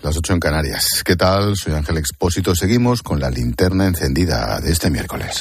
las 8 en Canarias. ¿Qué tal? Soy Ángel Expósito. Seguimos con la linterna encendida de este miércoles.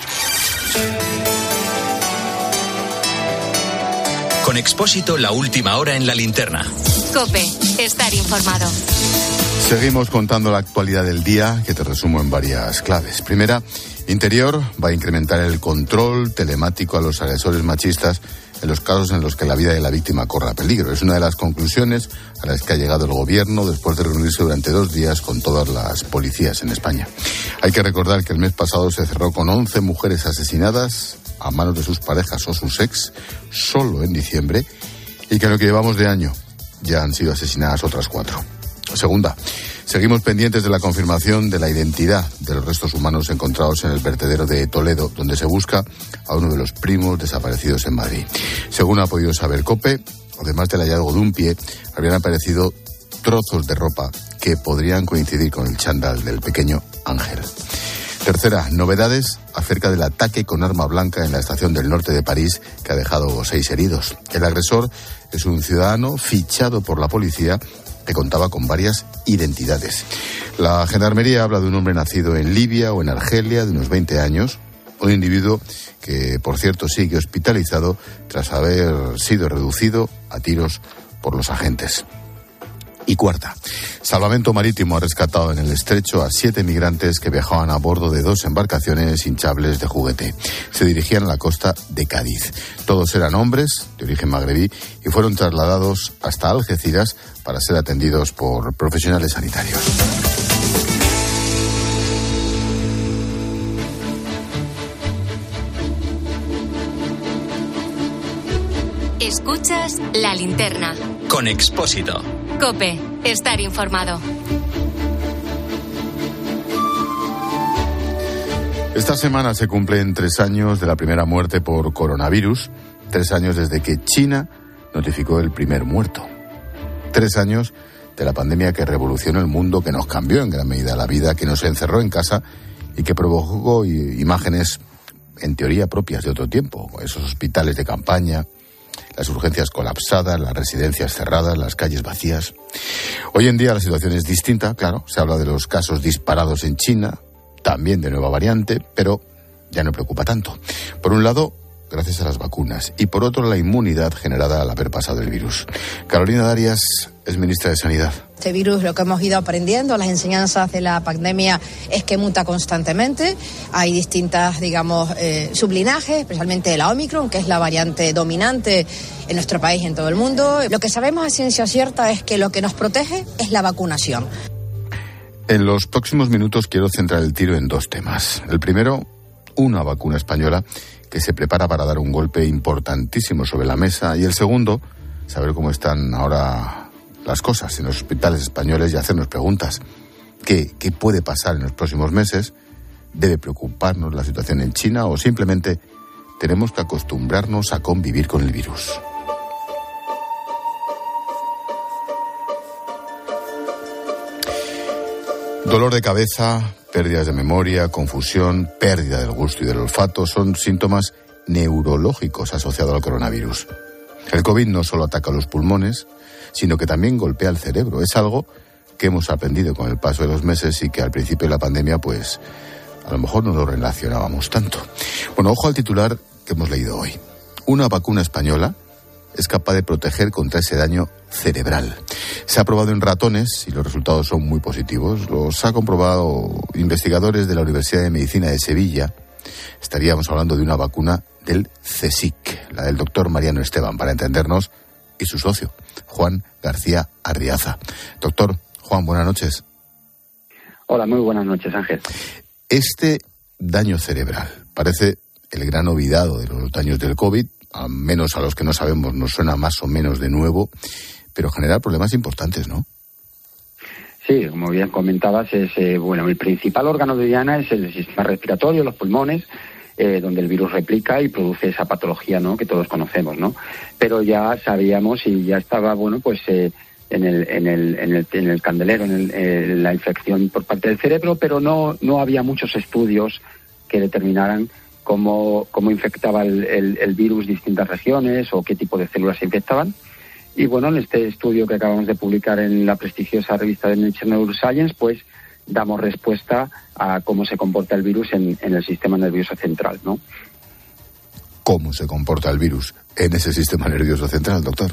Con Expósito, la última hora en la linterna. COPE, estar informado. Seguimos contando la actualidad del día, que te resumo en varias claves. Primera, Interior va a incrementar el control telemático a los agresores machistas en los casos en los que la vida de la víctima corra peligro. Es una de las conclusiones a las que ha llegado el Gobierno después de reunirse durante 2 días con todas las policías en España. Hay que recordar que el mes pasado se cerró con 11 mujeres asesinadas a manos de sus parejas o sus ex, solo en diciembre, y que en lo que llevamos de año ya han sido asesinadas otras 4. Segunda, seguimos pendientes de la confirmación de la identidad de los restos humanos encontrados en el vertedero de Toledo, donde se busca a uno de los primos desaparecidos en Madrid. Según ha podido saber COPE, además del hallazgo de un pie, habrían aparecido trozos de ropa que podrían coincidir con el chándal del pequeño Ángel. Tercera, novedades acerca del ataque con arma blanca en la estación del norte de París, que ha dejado 6 heridos. El agresor es un ciudadano fichado por la policía que contaba con varias identidades. La Gendarmería habla de un hombre nacido en Libia o en Argelia, de unos 20 años, un individuo que, por cierto, sigue hospitalizado tras haber sido reducido a tiros por los agentes. Y cuarta, Salvamento Marítimo ha rescatado en el estrecho a 7 migrantes que viajaban a bordo de 2 embarcaciones hinchables de juguete. Se dirigían a la costa de Cádiz. Todos eran hombres de origen magrebí y fueron trasladados hasta Algeciras para ser atendidos por profesionales sanitarios. Escuchas la linterna. Con Expósito. COPE, estar informado. Esta semana se cumplen 3 años de la primera muerte por coronavirus, 3 años desde que China notificó el primer muerto. 3 años de la pandemia que revolucionó el mundo, que nos cambió en gran medida la vida, que nos encerró en casa y que provocó imágenes en teoría propias de otro tiempo. Esos hospitales de campaña, las urgencias colapsadas, las residencias cerradas, las calles vacías. Hoy en día la situación es distinta, claro. Se habla de los casos disparados en China, también de nueva variante, pero ya no preocupa tanto. Por un lado, gracias a las vacunas, y por otro, la inmunidad generada al haber pasado el virus. Carolina Darias es ministra de Sanidad. Este virus, lo que hemos ido aprendiendo, las enseñanzas de la pandemia, es que muta constantemente. Hay distintas, sublinajes, especialmente la Omicron, que es la variante dominante en nuestro país y en todo el mundo. Lo que sabemos a ciencia cierta es que lo que nos protege es la vacunación. En los próximos minutos quiero centrar el tiro en 2 temas. El primero, una vacuna española que se prepara para dar un golpe importantísimo sobre la mesa. Y el segundo, saber cómo están ahora las cosas en los hospitales españoles y hacernos preguntas. ¿Qué puede pasar en los próximos meses? ¿Debe preocuparnos la situación en China o simplemente tenemos que acostumbrarnos a convivir con el virus? Dolor de cabeza, pérdidas de memoria, confusión, pérdida del gusto y del olfato son síntomas neurológicos asociados al coronavirus. El COVID no solo ataca los pulmones, sino que también golpea el cerebro. Es algo que hemos aprendido con el paso de los meses y que al principio de la pandemia, pues, a lo mejor no lo relacionábamos tanto. Bueno, ojo al titular que hemos leído hoy. Una vacuna española es capaz de proteger contra ese daño cerebral. Se ha probado en ratones y los resultados son muy positivos. Los ha comprobado investigadores de la Universidad de Medicina de Sevilla. Estaríamos hablando de una vacuna del CSIC, la del doctor Mariano Esteban, para entendernos, y su socio, Juan García Arriaza. Doctor Juan, buenas noches. Hola, muy buenas noches, Ángel. Este daño cerebral parece el gran olvidado de los daños del COVID, al menos a los que no sabemos nos suena más o menos de nuevo, pero genera problemas importantes, ¿no? Sí, como bien comentabas, el principal órgano de diana es el sistema respiratorio, los pulmones, donde el virus replica y produce esa patología, ¿no?, que todos conocemos, ¿no? Pero ya sabíamos y ya estaba, en el candelero, en la infección por parte del cerebro, pero no había muchos estudios que determinaran cómo infectaba el virus distintas regiones o qué tipo de células se infectaban. Y bueno, en este estudio que acabamos de publicar en la prestigiosa revista de Nature Neuroscience, pues damos respuesta a cómo se comporta el virus en el sistema nervioso central, ¿no? ¿Cómo se comporta el virus en ese sistema nervioso central, doctor?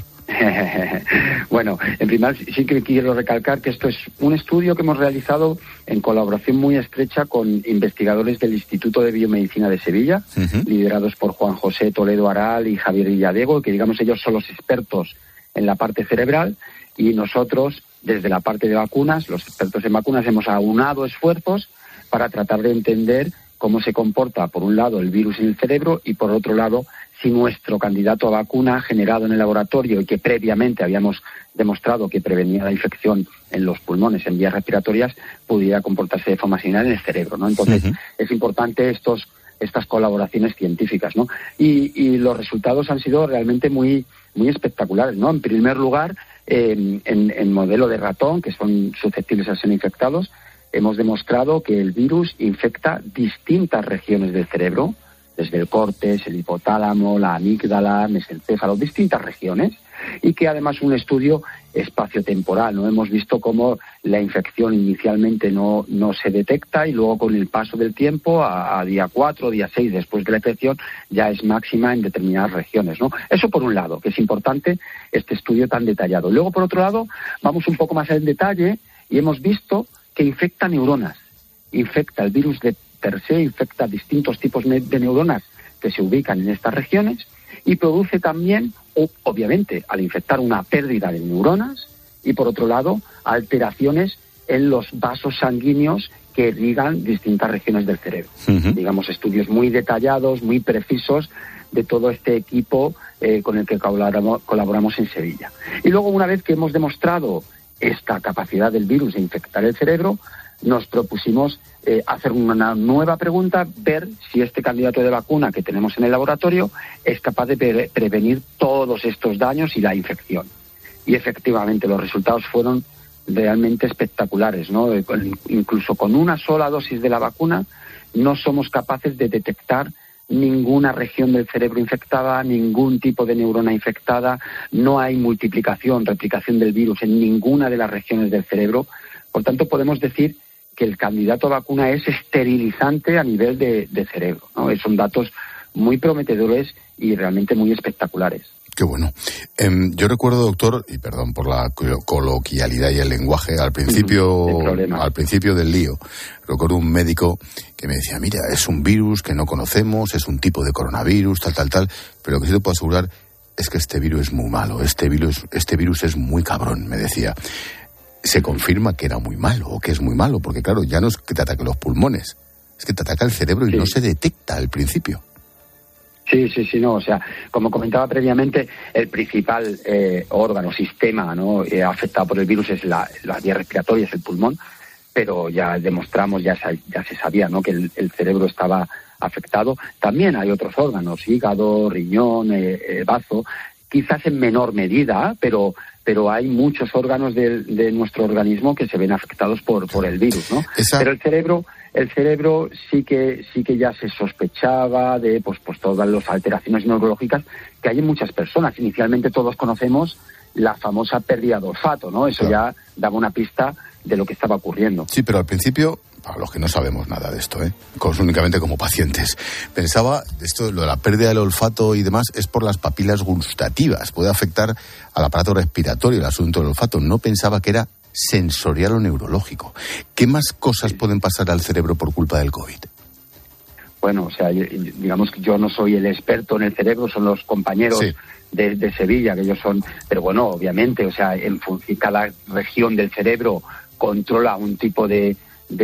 Bueno, en primer sí que quiero recalcar que esto es un estudio que hemos realizado en colaboración muy estrecha con investigadores del Instituto de Biomedicina de Sevilla, liderados por Juan José Toledo Aral y Javier Villadego, que digamos ellos son los expertos en la parte cerebral, y nosotros desde la parte de vacunas, los expertos en vacunas, hemos aunado esfuerzos para tratar de entender cómo se comporta, por un lado, el virus en el cerebro y, por otro lado, si nuestro candidato a vacuna generado en el laboratorio y que previamente habíamos demostrado que prevenía la infección en los pulmones, en vías respiratorias, pudiera comportarse de forma similar en el cerebro, ¿no? Entonces, es importante estas colaboraciones científicas, ¿no? Y los resultados han sido realmente muy espectaculares, ¿no? En primer lugar, en modelo de ratón, que son susceptibles a ser infectados, hemos demostrado que el virus infecta distintas regiones del cerebro, desde el córtex, el hipotálamo, la amígdala, mesencéfalo, distintas regiones, y que además un estudio espaciotemporal, ¿no? Hemos visto cómo la infección inicialmente no se detecta y luego con el paso del tiempo, a día 4, día 6 después de la infección, ya es máxima en determinadas regiones, ¿no? Eso por un lado, que es importante este estudio tan detallado. Luego, por otro lado, vamos un poco más en detalle y hemos visto que infecta neuronas. Infecta el virus de per se, infecta distintos tipos de neuronas que se ubican en estas regiones y produce también, obviamente, al infectar una pérdida de neuronas y, por otro lado, alteraciones en los vasos sanguíneos que irrigan distintas regiones del cerebro. Digamos, estudios muy detallados, muy precisos de todo este equipo con el que colaboramos en Sevilla. Y luego, una vez que hemos demostrado esta capacidad del virus de infectar el cerebro, nos propusimos hacer una nueva pregunta, ver si este candidato de vacuna que tenemos en el laboratorio es capaz de prevenir todos estos daños y la infección. Y efectivamente los resultados fueron realmente espectaculares, ¿no? Incluso con una sola dosis de la vacuna no somos capaces de detectar ninguna región del cerebro infectada, ningún tipo de neurona infectada, no hay multiplicación, replicación del virus en ninguna de las regiones del cerebro. Por tanto, podemos decir que el candidato a vacuna es esterilizante a nivel de cerebro, ¿no? Son datos muy prometedores y realmente muy espectaculares. Qué bueno. Yo recuerdo, doctor, y perdón por la coloquialidad y el lenguaje, al principio del lío, recuerdo un médico que me decía, mira, es un virus que no conocemos, es un tipo de coronavirus, tal, pero lo que sí te puedo asegurar es que este virus es muy malo, este virus es muy cabrón, me decía. Se confirma que era muy malo, o que es muy malo, porque claro, ya no es que te ataque los pulmones, es que te ataca el cerebro y no se detecta al principio. Sí, no, o sea, como comentaba previamente, el principal órgano, sistema, ¿no?, afectado por el virus es la vía respiratoria, es el pulmón, pero ya demostramos, ya se sabía, ¿no?, que el cerebro estaba afectado. También hay otros órganos, hígado, riñón, bazo, quizás en menor medida, pero hay muchos órganos de nuestro organismo que se ven afectados por el virus, ¿no? Pero el cerebro sí que ya se sospechaba de pues todas las alteraciones neurológicas que hay en muchas personas. Inicialmente todos conocemos la famosa pérdida de olfato, ¿no? Eso ya daba una pista de lo que estaba ocurriendo. Sí, pero al principio, para los que no sabemos nada de esto, únicamente como pacientes, pensaba, esto, lo de la pérdida del olfato y demás, es por las papilas gustativas, puede afectar al aparato respiratorio, el asunto del olfato. No pensaba que era sensorial o neurológico. ¿Qué más cosas pueden pasar al cerebro por culpa del COVID? Bueno, o sea, digamos que yo no soy el experto en el cerebro, son los compañeros de Sevilla, que ellos son, pero bueno, obviamente, o sea, en función, cada región del cerebro controla un tipo de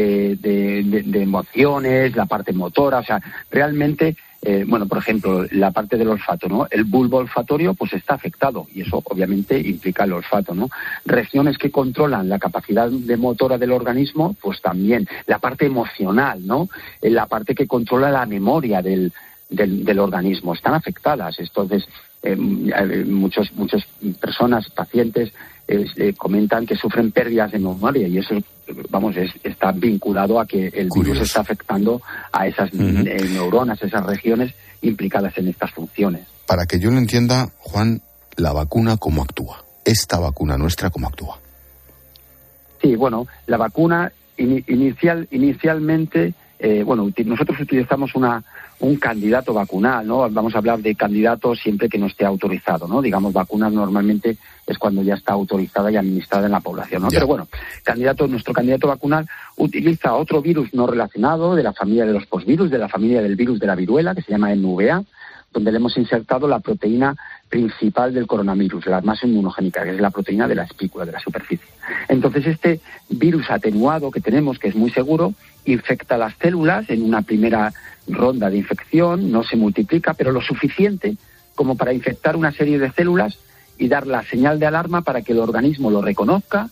emociones, la parte motora, o sea, realmente, por ejemplo, la parte del olfato, ¿no? El bulbo olfatorio, pues está afectado, y eso obviamente implica el olfato, ¿no? Regiones que controlan la capacidad de motora del organismo, pues también. La parte emocional, ¿no? La parte que controla la memoria del organismo, están afectadas. Entonces, muchas personas, pacientes, comentan que sufren pérdidas de memoria, y eso, está vinculado a que el virus está afectando a esas neuronas, esas regiones implicadas en estas funciones. Para que yo lo entienda, Juan, la vacuna, ¿cómo actúa? esta vacuna nuestra, ¿cómo actúa? Sí, bueno, la vacuna inicialmente, nosotros utilizamos un candidato vacunal, ¿no? Vamos a hablar de candidatos siempre que no esté autorizado, ¿no? Digamos, vacunas normalmente es cuando ya está autorizada y administrada en la población, ¿no? Ya. Pero bueno, nuestro candidato vacunal utiliza otro virus no relacionado de la familia de los posvirus, de la familia del virus de la viruela, que se llama MVA, donde le hemos insertado la proteína principal del coronavirus, la más inmunogénica, que es la proteína de la espícula, de la superficie. Entonces, este virus atenuado que tenemos, que es muy seguro, infecta las células en una primera ronda de infección, no se multiplica, pero lo suficiente como para infectar una serie de células y dar la señal de alarma para que el organismo lo reconozca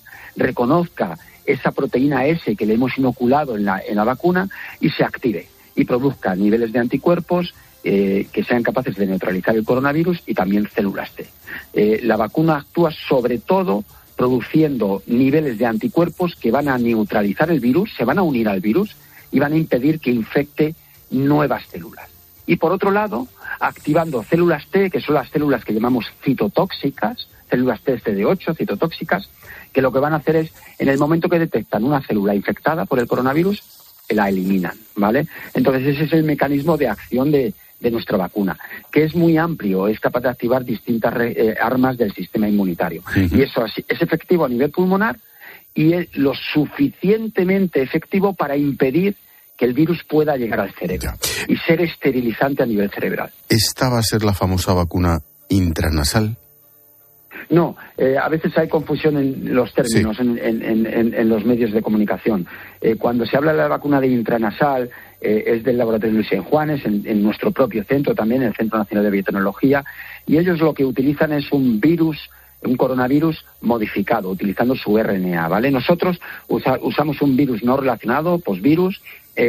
esa proteína S que le hemos inoculado en la vacuna y se active y produzca niveles de anticuerpos que sean capaces de neutralizar el coronavirus y también células T. La vacuna actúa sobre todo produciendo niveles de anticuerpos que van a neutralizar el virus, se van a unir al virus y van a impedir que infecte nuevas células. Y por otro lado, activando células T, que son las células que llamamos citotóxicas, células T CD8, citotóxicas, que lo que van a hacer es, en el momento que detectan una célula infectada por el coronavirus, la eliminan, ¿vale? Entonces ese es el mecanismo de acción de nuestra vacuna, que es muy amplio, es capaz de activar distintas armas del sistema inmunitario. Uh-huh. Y eso es efectivo a nivel pulmonar y es lo suficientemente efectivo para impedir que el virus pueda llegar al cerebro y ser esterilizante a nivel cerebral. ¿Esta va a ser la famosa vacuna intranasal? No, a veces hay confusión en los términos, sí, en los medios de comunicación. Cuando se habla de la vacuna de intranasal, es del laboratorio Luis Juanes, en nuestro propio centro también, el Centro Nacional de Biotecnología, y ellos lo que utilizan es un coronavirus modificado, utilizando su RNA, ¿vale? Nosotros usamos un virus no relacionado, posvirus,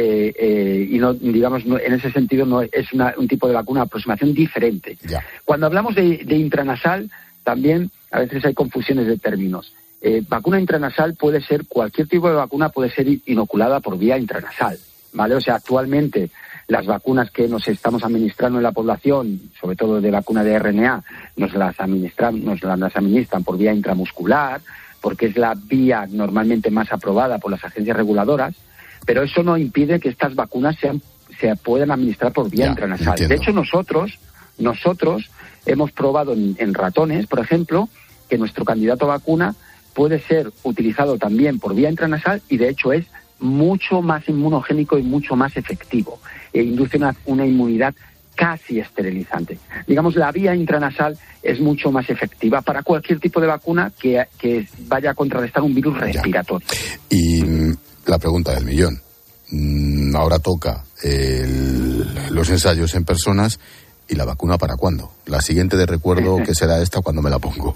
y no, digamos, no, en ese sentido no es un tipo de vacuna, aproximación diferente. Ya. Cuando hablamos de intranasal, también a veces hay confusiones de términos. Vacuna intranasal puede ser, cualquier tipo de vacuna puede ser inoculada por vía intranasal, ¿vale? O sea, actualmente las vacunas que nos estamos administrando en la población, sobre todo de vacuna de RNA, nos las administran por vía intramuscular, porque es la vía normalmente más aprobada por las agencias reguladoras, pero eso no impide que estas vacunas se puedan administrar por vía intranasal. Entiendo. De hecho, nosotros hemos probado en ratones, por ejemplo, que nuestro candidato a vacuna puede ser utilizado también por vía intranasal y de hecho es mucho más inmunogénico y mucho más efectivo. Induce una inmunidad casi esterilizante. Digamos, la vía intranasal es mucho más efectiva para cualquier tipo de vacuna que vaya a contrarrestar un virus respiratorio. Y la pregunta del millón. Ahora toca los ensayos en personas. ¿Y la vacuna para cuándo? La siguiente de recuerdo, ¿qué será esta cuando me la pongo?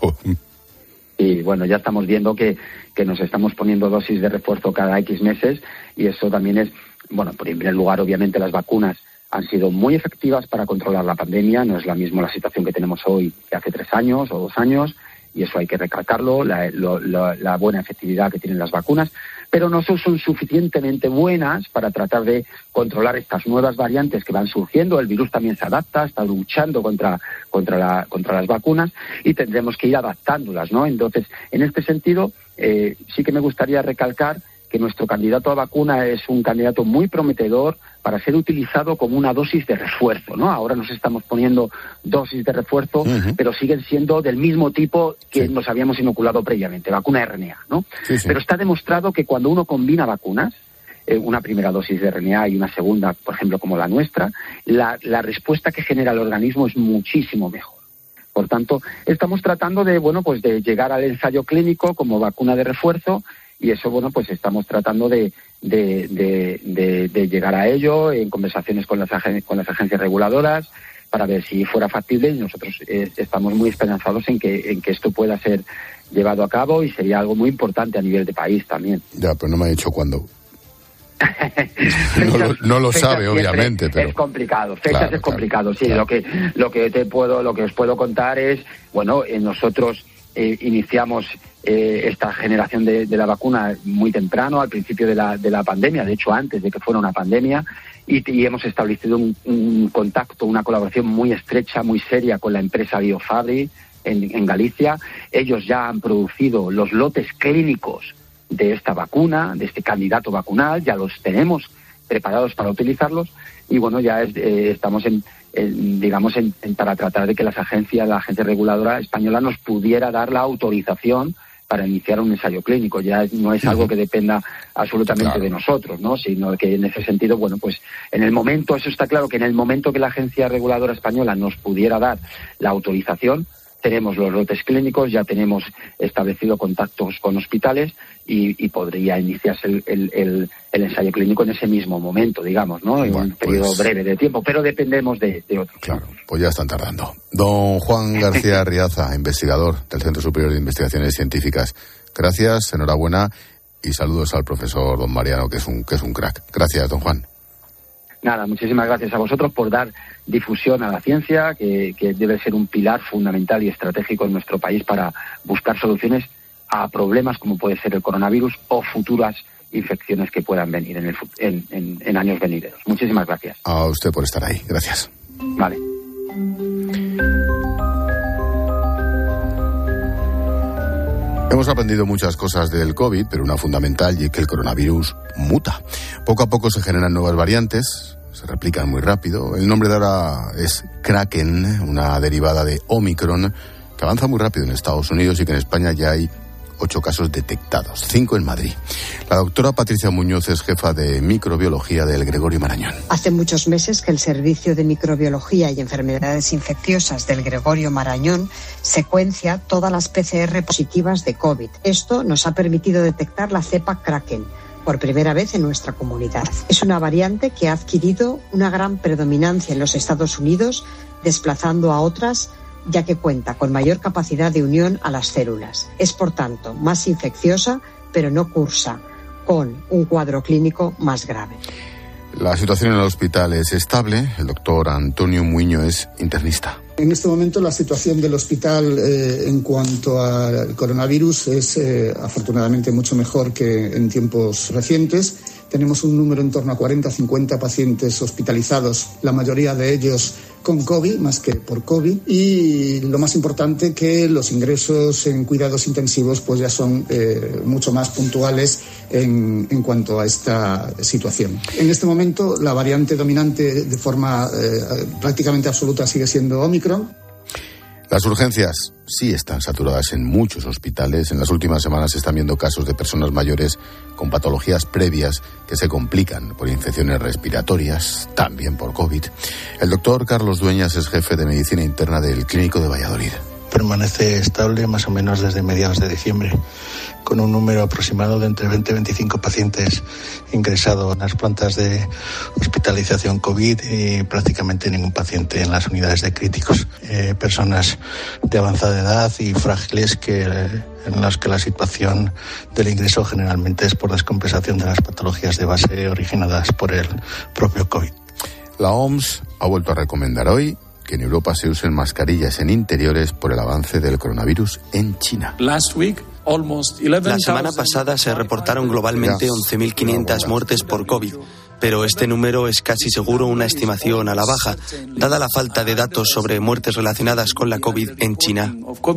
Y bueno, ya estamos viendo que nos estamos poniendo dosis de refuerzo cada X meses y eso también es, bueno, en primer lugar, obviamente las vacunas han sido muy efectivas para controlar la pandemia. No es la misma la situación que tenemos hoy que hace 3 años o 2 años y eso hay que recalcarlo, la buena efectividad que tienen las vacunas. Pero no son suficientemente buenas para tratar de controlar estas nuevas variantes que van surgiendo. El virus también se adapta, está luchando contra las vacunas y tendremos que ir adaptándolas, ¿no? Entonces, en este sentido, sí que me gustaría recalcar que nuestro candidato a vacuna es un candidato muy prometedor para ser utilizado como una dosis de refuerzo, ¿no? Ahora nos estamos poniendo dosis de refuerzo, uh-huh, pero siguen siendo del mismo tipo que nos habíamos inoculado previamente, vacuna RNA, ¿no? Sí. Pero está demostrado que cuando uno combina vacunas, una primera dosis de RNA y una segunda, por ejemplo, como la nuestra, la respuesta que genera el organismo es muchísimo mejor. Por tanto, estamos tratando de llegar al ensayo clínico como vacuna de refuerzo. Y eso, pues estamos tratando de llegar a ello en conversaciones con las agencias reguladoras para ver si fuera factible y nosotros estamos muy esperanzados en que esto pueda ser llevado a cabo y sería algo muy importante a nivel de país también. Ya, pero no me ha dicho cuándo. no lo sabe, obviamente, pero es complicado. Fechas es complicado, sí. Claro. Lo que os puedo contar es, nosotros iniciamos esta generación de la vacuna muy temprano, al principio de la pandemia, de hecho antes de que fuera una pandemia, y hemos establecido un contacto, una colaboración muy estrecha, muy seria con la empresa BioFabri, en Galicia. Ellos ya han producido los lotes clínicos de esta vacuna, de este candidato vacunal, ya los tenemos preparados para utilizarlos, y bueno, ya estamos para tratar de que la agencia reguladora española nos pudiera dar la autorización para iniciar un ensayo clínico. Ya no es algo que dependa absolutamente de nosotros, ¿no? Sino que en ese sentido, bueno, pues en el momento, eso está claro, que en el momento que la agencia reguladora española nos pudiera dar la autorización, tenemos los lotes clínicos, ya tenemos establecido contactos con hospitales y podría iniciarse el ensayo clínico en ese mismo momento, digamos, ¿no? En un periodo breve de tiempo, pero dependemos de otros. Claro, pues ya están tardando. Don Juan García Riaza, investigador del Centro Superior de Investigaciones Científicas. Gracias, enhorabuena y saludos al profesor don Mariano, que es un crack. Gracias, don Juan. Nada, muchísimas gracias a vosotros por dar difusión a la ciencia, que debe ser un pilar fundamental y estratégico en nuestro país para buscar soluciones a problemas como puede ser el coronavirus o futuras infecciones que puedan venir en años venideros. Muchísimas gracias. A usted por estar ahí. Gracias. Vale. Hemos aprendido muchas cosas del COVID, pero una fundamental y es que el coronavirus muta. Poco a poco se generan nuevas variantes, se replican muy rápido. El nombre de ahora es Kraken, una derivada de Omicron, que avanza muy rápido en Estados Unidos y que en España ya hay 8 casos detectados, 5 en Madrid. La doctora Patricia Muñoz es jefa de microbiología del Gregorio Marañón. Hace muchos meses que el Servicio de Microbiología y Enfermedades Infecciosas del Gregorio Marañón secuencia todas las PCR positivas de COVID. Esto nos ha permitido detectar la cepa Kraken por primera vez en nuestra comunidad. Es una variante que ha adquirido una gran predominancia en los Estados Unidos, desplazando a otras, ya que cuenta con mayor capacidad de unión a las células. Es, por tanto, más infecciosa, pero no cursa, con un cuadro clínico más grave. La situación en el hospital es estable. El doctor Antonio Muiño es internista. En este momento la situación del hospital en cuanto al coronavirus es afortunadamente mucho mejor que en tiempos recientes. Tenemos un número en torno a 40-50 pacientes hospitalizados, la mayoría de ellos con COVID, más que por COVID. Y lo más importante, que los ingresos en cuidados intensivos pues ya son mucho más puntuales en cuanto a esta situación. En este momento la variante dominante de forma prácticamente absoluta sigue siendo Omicron. Las urgencias sí están saturadas en muchos hospitales. En las últimas semanas se están viendo casos de personas mayores con patologías previas que se complican por infecciones respiratorias, también por COVID. El doctor Carlos Dueñas es jefe de medicina interna del Clínico de Valladolid. Permanece estable más o menos desde mediados de diciembre, con un número aproximado de entre 20 y 25 pacientes ingresados en las plantas de hospitalización COVID y prácticamente ningún paciente en las unidades de críticos. Personas de avanzada edad y frágiles en las que la situación del ingreso generalmente es por descompensación de las patologías de base originadas por el propio COVID. La OMS ha vuelto a recomendar hoy que en Europa se usen mascarillas en interiores por el avance del coronavirus en China. La semana pasada se reportaron globalmente 11.500 muertes por COVID, pero este número es casi seguro una estimación a la baja, dada la falta de datos sobre muertes relacionadas con la COVID en China.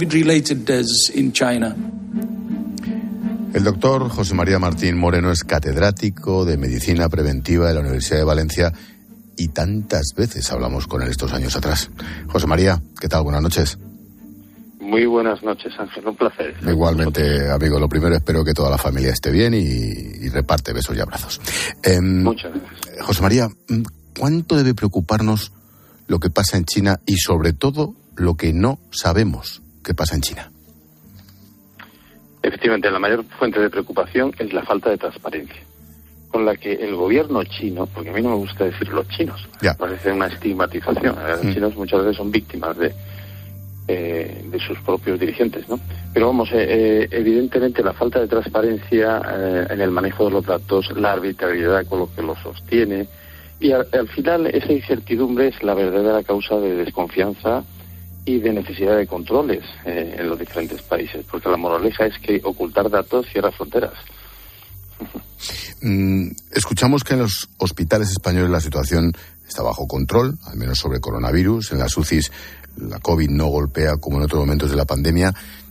El doctor José María Martín Moreno es catedrático de Medicina Preventiva de la Universidad de Valencia y tantas veces hablamos con él estos años atrás. José María, ¿qué tal? Buenas noches. Muy buenas noches, Ángel, un placer. Igualmente, amigo, lo primero espero que toda la familia esté bien y reparte besos y abrazos. Muchas gracias. José María, ¿cuánto debe preocuparnos lo que pasa en China y sobre todo lo que no sabemos que pasa en China? Efectivamente, la mayor fuente de preocupación es la falta de transparencia, con la que el gobierno chino, porque a mí no me gusta decir los chinos, parece una estigmatización. Los chinos muchas veces son víctimas de sus propios dirigentes, ¿no? Pero vamos, evidentemente la falta de transparencia en el manejo de los datos, la arbitrariedad con lo que lo sostiene, y al final esa incertidumbre es la verdadera causa de desconfianza y de necesidad de controles en los diferentes países, porque la moraleja es que ocultar datos cierra fronteras. Escuchamos que en los hospitales españoles la situación está bajo control, al menos sobre coronavirus. En las UCIs la COVID no golpea como en otros momentos de la pandemia.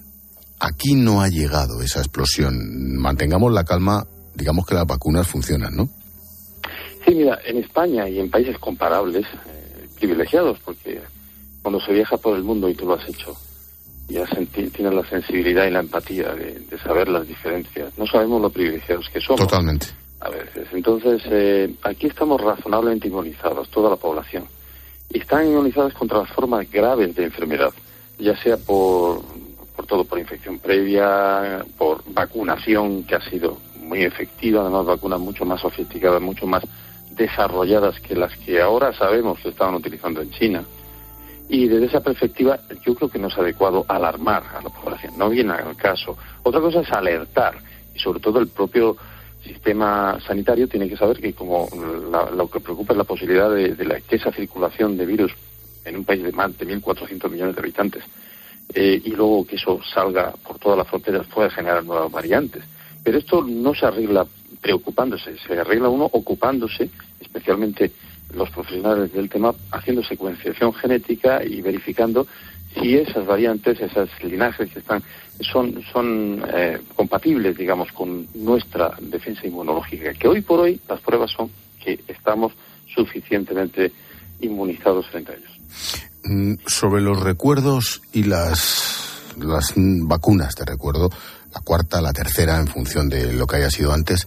Aquí no ha llegado esa explosión. Mantengamos la calma, digamos que las vacunas funcionan, ¿no? Sí, mira, en España y en países comparables, privilegiados, porque cuando se viaja por el mundo, y tú lo has hecho, ya tienes la sensibilidad y la empatía de saber las diferencias. No sabemos lo privilegiados que somos. Totalmente. A veces. Entonces, aquí estamos razonablemente inmunizados, toda la población. Y están inmunizados contra las formas graves de enfermedad, ya sea por infección previa, por vacunación, que ha sido muy efectiva, además vacunas mucho más sofisticadas, mucho más desarrolladas que las que ahora sabemos que estaban utilizando en China. Y desde esa perspectiva yo creo que no es adecuado alarmar a la población, no viene al caso. Otra cosa es alertar, y sobre todo el propio sistema sanitario tiene que saber que como lo que preocupa es la posibilidad de que esa circulación de virus en un país de más de 1.400 millones de habitantes, y luego que eso salga por todas las fronteras, puede generar nuevas variantes. Pero esto no se arregla preocupándose, se arregla uno ocupándose, especialmente los profesionales del tema, haciendo secuenciación genética y verificando si esas variantes, esos linajes que son compatibles, digamos, con nuestra defensa inmunológica, que hoy por hoy las pruebas son que estamos suficientemente inmunizados frente a ellos. Sobre los recuerdos y las vacunas de recuerdo, la cuarta, la tercera, en función de lo que haya sido antes,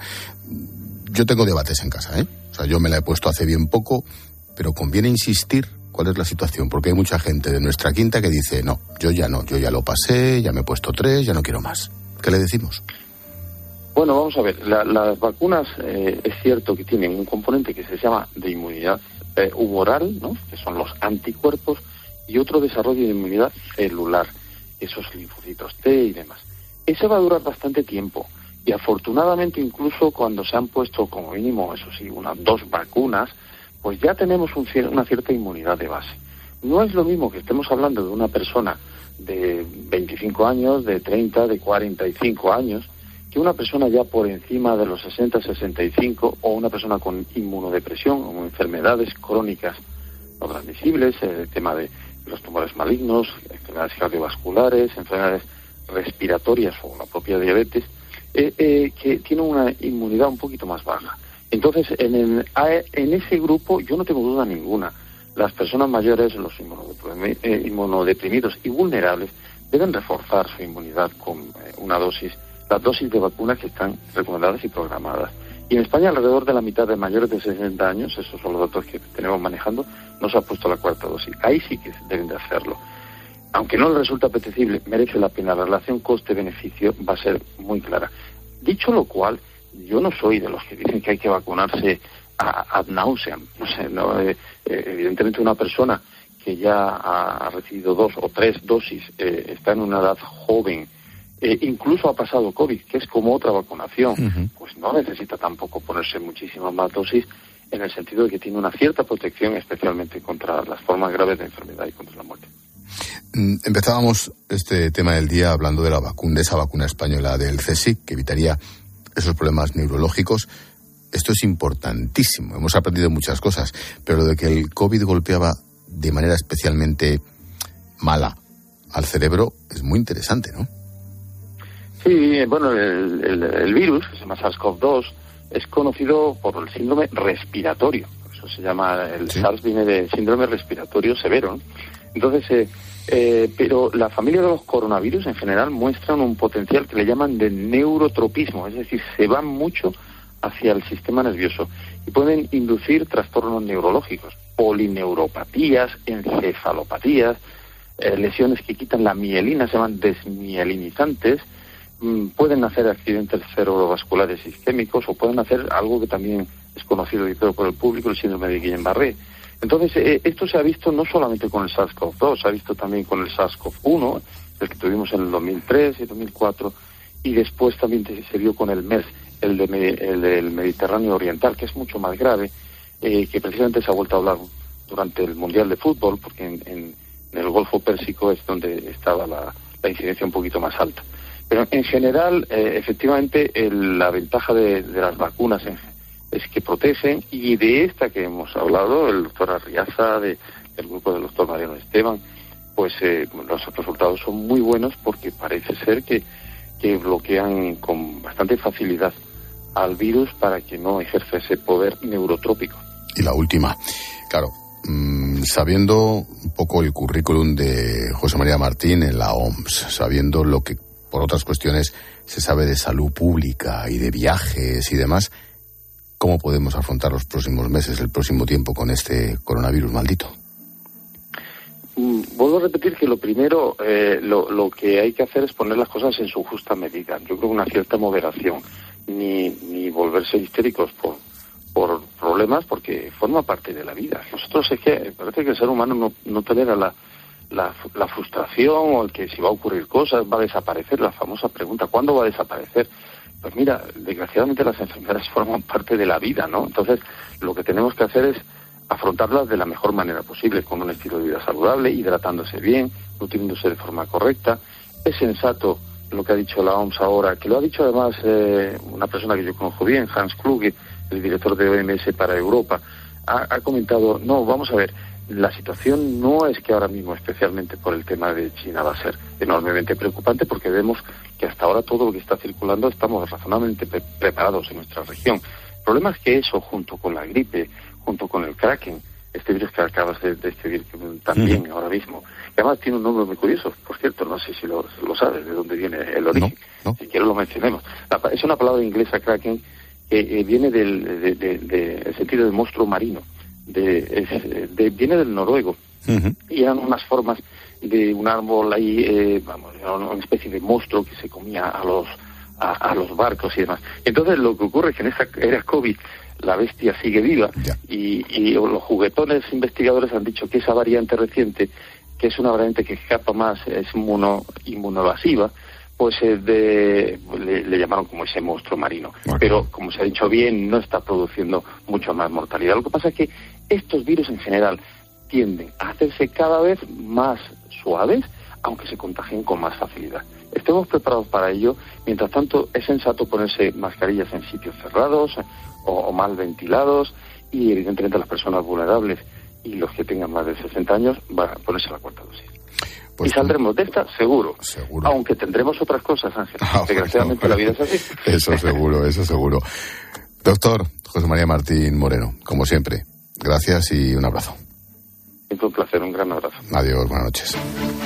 yo tengo debates en casa, ¿eh? O sea, yo me la he puesto hace bien poco, pero conviene insistir. ¿Cuál es la situación? Porque hay mucha gente de nuestra quinta que dice, no, yo ya lo pasé, ya me he puesto 3, ya no quiero más. ¿Qué le decimos? Bueno, vamos a ver, las vacunas es cierto que tienen un componente que se llama de inmunidad humoral, ¿no?, que son los anticuerpos, y otro desarrollo de inmunidad celular, esos linfocitos T y demás. Ese va a durar bastante tiempo, y afortunadamente incluso cuando se han puesto como mínimo, eso sí, 2 vacunas, pues ya tenemos una cierta inmunidad de base. No es lo mismo que estemos hablando de una persona de 25 años, de 30, de 45 años, que una persona ya por encima de los 60, 65, o una persona con inmunodepresión o enfermedades crónicas no transmisibles, el tema de los tumores malignos, enfermedades cardiovasculares, enfermedades respiratorias o la propia diabetes, que tiene una inmunidad un poquito más baja. Entonces, en ese grupo yo no tengo duda ninguna. Las personas mayores, los inmunodeprimidos y vulnerables deben reforzar su inmunidad con las dosis de vacunas que están recomendadas y programadas. Y en España alrededor de la mitad de mayores de 60 años, esos son los datos que tenemos manejando, no se ha puesto la cuarta dosis. Ahí sí que deben de hacerlo. Aunque no les resulta apetecible, merece la pena. La relación coste-beneficio va a ser muy clara. Dicho lo cual, yo no soy de los que dicen que hay que vacunarse ad nauseam. No sé, evidentemente una persona que ya ha recibido 2 o 3 dosis, está en una edad joven, incluso ha pasado COVID, que es como otra vacunación, pues no necesita tampoco ponerse muchísimas más dosis, en el sentido de que tiene una cierta protección, especialmente contra las formas graves de enfermedad y contra la muerte. Empezábamos este tema del día hablando de esa vacuna española del CSIC, que evitaría esos problemas neurológicos. Esto es importantísimo. Hemos aprendido muchas cosas, pero lo de que el COVID golpeaba de manera especialmente mala al cerebro es muy interesante, ¿no? Sí, bueno, el virus, que se llama SARS-CoV-2, es conocido por el síndrome respiratorio. Por eso se llama, SARS viene de síndrome respiratorio severo, ¿no? Entonces, pero la familia de los coronavirus en general muestran un potencial que le llaman de neurotropismo, es decir, se van mucho hacia el sistema nervioso y pueden inducir trastornos neurológicos, polineuropatías, encefalopatías, lesiones que quitan la mielina, se llaman desmielinizantes, pueden hacer accidentes cerebrovasculares isquémicos o pueden hacer algo que también es conocido por el público, el síndrome de Guillain-Barré. Entonces, esto se ha visto no solamente con el SARS-CoV-2, se ha visto también con el SARS-CoV-1, el que tuvimos en el 2003 y 2004, y después también se vio con el MERS, el del Mediterráneo Oriental, que es mucho más grave, que precisamente se ha vuelto a hablar durante el Mundial de Fútbol, porque en el Golfo Pérsico es donde estaba la incidencia un poquito más alta. Pero en general, efectivamente, la ventaja de las vacunas es que protegen, y de esta que hemos hablado, el doctor Arriaza, del grupo del doctor Mariano Esteban, pues los resultados son muy buenos porque parece ser que bloquean con bastante facilidad al virus para que no ejerza ese poder neurotrópico. Y la última, claro, sabiendo un poco el currículum de José María Martín en la OMS, sabiendo lo que por otras cuestiones se sabe de salud pública y de viajes y demás, ¿cómo podemos afrontar los próximos meses, el próximo tiempo con este coronavirus maldito? Vuelvo a repetir que lo primero, lo que hay que hacer es poner las cosas en su justa medida. Yo creo que una cierta moderación, ni volverse histéricos por problemas, porque forma parte de la vida. Nosotros es que parece que el ser humano no tolera la frustración, o el que si va a ocurrir cosas, va a desaparecer, la famosa pregunta, ¿cuándo va a desaparecer? Pues mira, desgraciadamente las enfermedades forman parte de la vida, ¿no? Entonces, lo que tenemos que hacer es afrontarlas de la mejor manera posible, con un estilo de vida saludable, hidratándose bien, nutriéndose de forma correcta. Es sensato lo que ha dicho la OMS ahora, que lo ha dicho además una persona que yo conozco bien, Hans Kluge, el director de OMS para Europa, ha comentado, no, vamos a ver, la situación no es que ahora mismo, especialmente por el tema de China, va a ser enormemente preocupante, porque vemos que hasta ahora todo lo que está circulando estamos razonablemente preparados en nuestra región. El problema es que eso, junto con la gripe, junto con el Kraken, este virus que acabas de describir también ahora mismo, que además tiene un nombre muy curioso, por cierto, no sé si lo sabes, de dónde viene el origen, no. Si quieres lo mencionemos. Es una palabra inglesa, Kraken, que viene del sentido de monstruo marino, viene del noruego, y eran unas formas de un árbol ahí, una especie de monstruo que se comía a los barcos y demás. Entonces lo que ocurre es que en esta era COVID la bestia sigue viva, y los juguetones investigadores han dicho que esa variante reciente, que es una variante que escapa más, es inmunoevasiva, pues le llamaron como ese monstruo marino. Pero, como se ha dicho bien, no está produciendo mucha más mortalidad. Lo que pasa es que estos virus en general tienden a hacerse cada vez más suaves, aunque se contagien con más facilidad. Estemos preparados para ello. Mientras tanto, es sensato ponerse mascarillas en sitios cerrados o mal ventilados, y evidentemente las personas vulnerables y los que tengan más de 60 años van a ponerse la cuarta dosis. Pues, y saldremos de esta, seguro. Aunque tendremos otras cosas, Ángel. Desgraciadamente la vida es así. Eso seguro. Doctor José María Martín Moreno, como siempre, gracias y un abrazo. Siempre un placer, un gran abrazo. Adiós, buenas noches.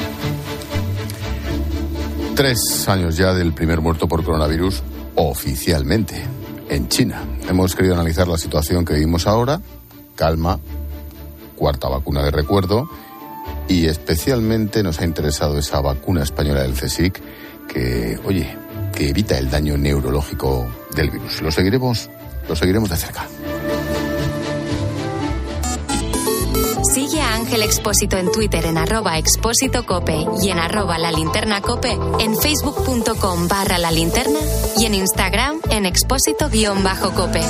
3 años ya del primer muerto por coronavirus oficialmente en China. Hemos querido analizar la situación que vivimos ahora, calma, cuarta vacuna de recuerdo, y especialmente nos ha interesado esa vacuna española del CSIC que evita el daño neurológico del virus. Lo seguiremos de cerca. Sigue a Ángel Expósito en Twitter en @expósitocope y en @lalinternacope, en facebook.com/lalinterna y en Instagram en expósito_cope.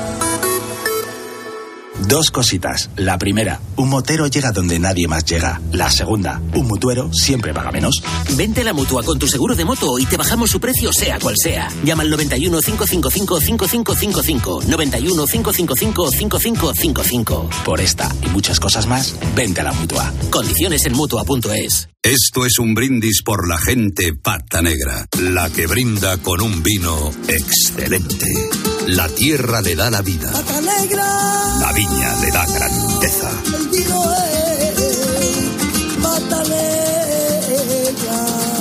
2 cositas. La primera, un motero llega donde nadie más llega. La segunda, un mutuero siempre paga menos. Vente a la Mutua con tu seguro de moto y te bajamos su precio sea cual sea. Llama al 91 555 5555. 91 555 5555. Por esta y muchas cosas más, vente a la Mutua. Condiciones en Mutua.es. Esto es un brindis por la gente pata negra, la que brinda con un vino excelente. La tierra le da la vida. Pata negra. La viña le da grandeza. El vino es pata negra.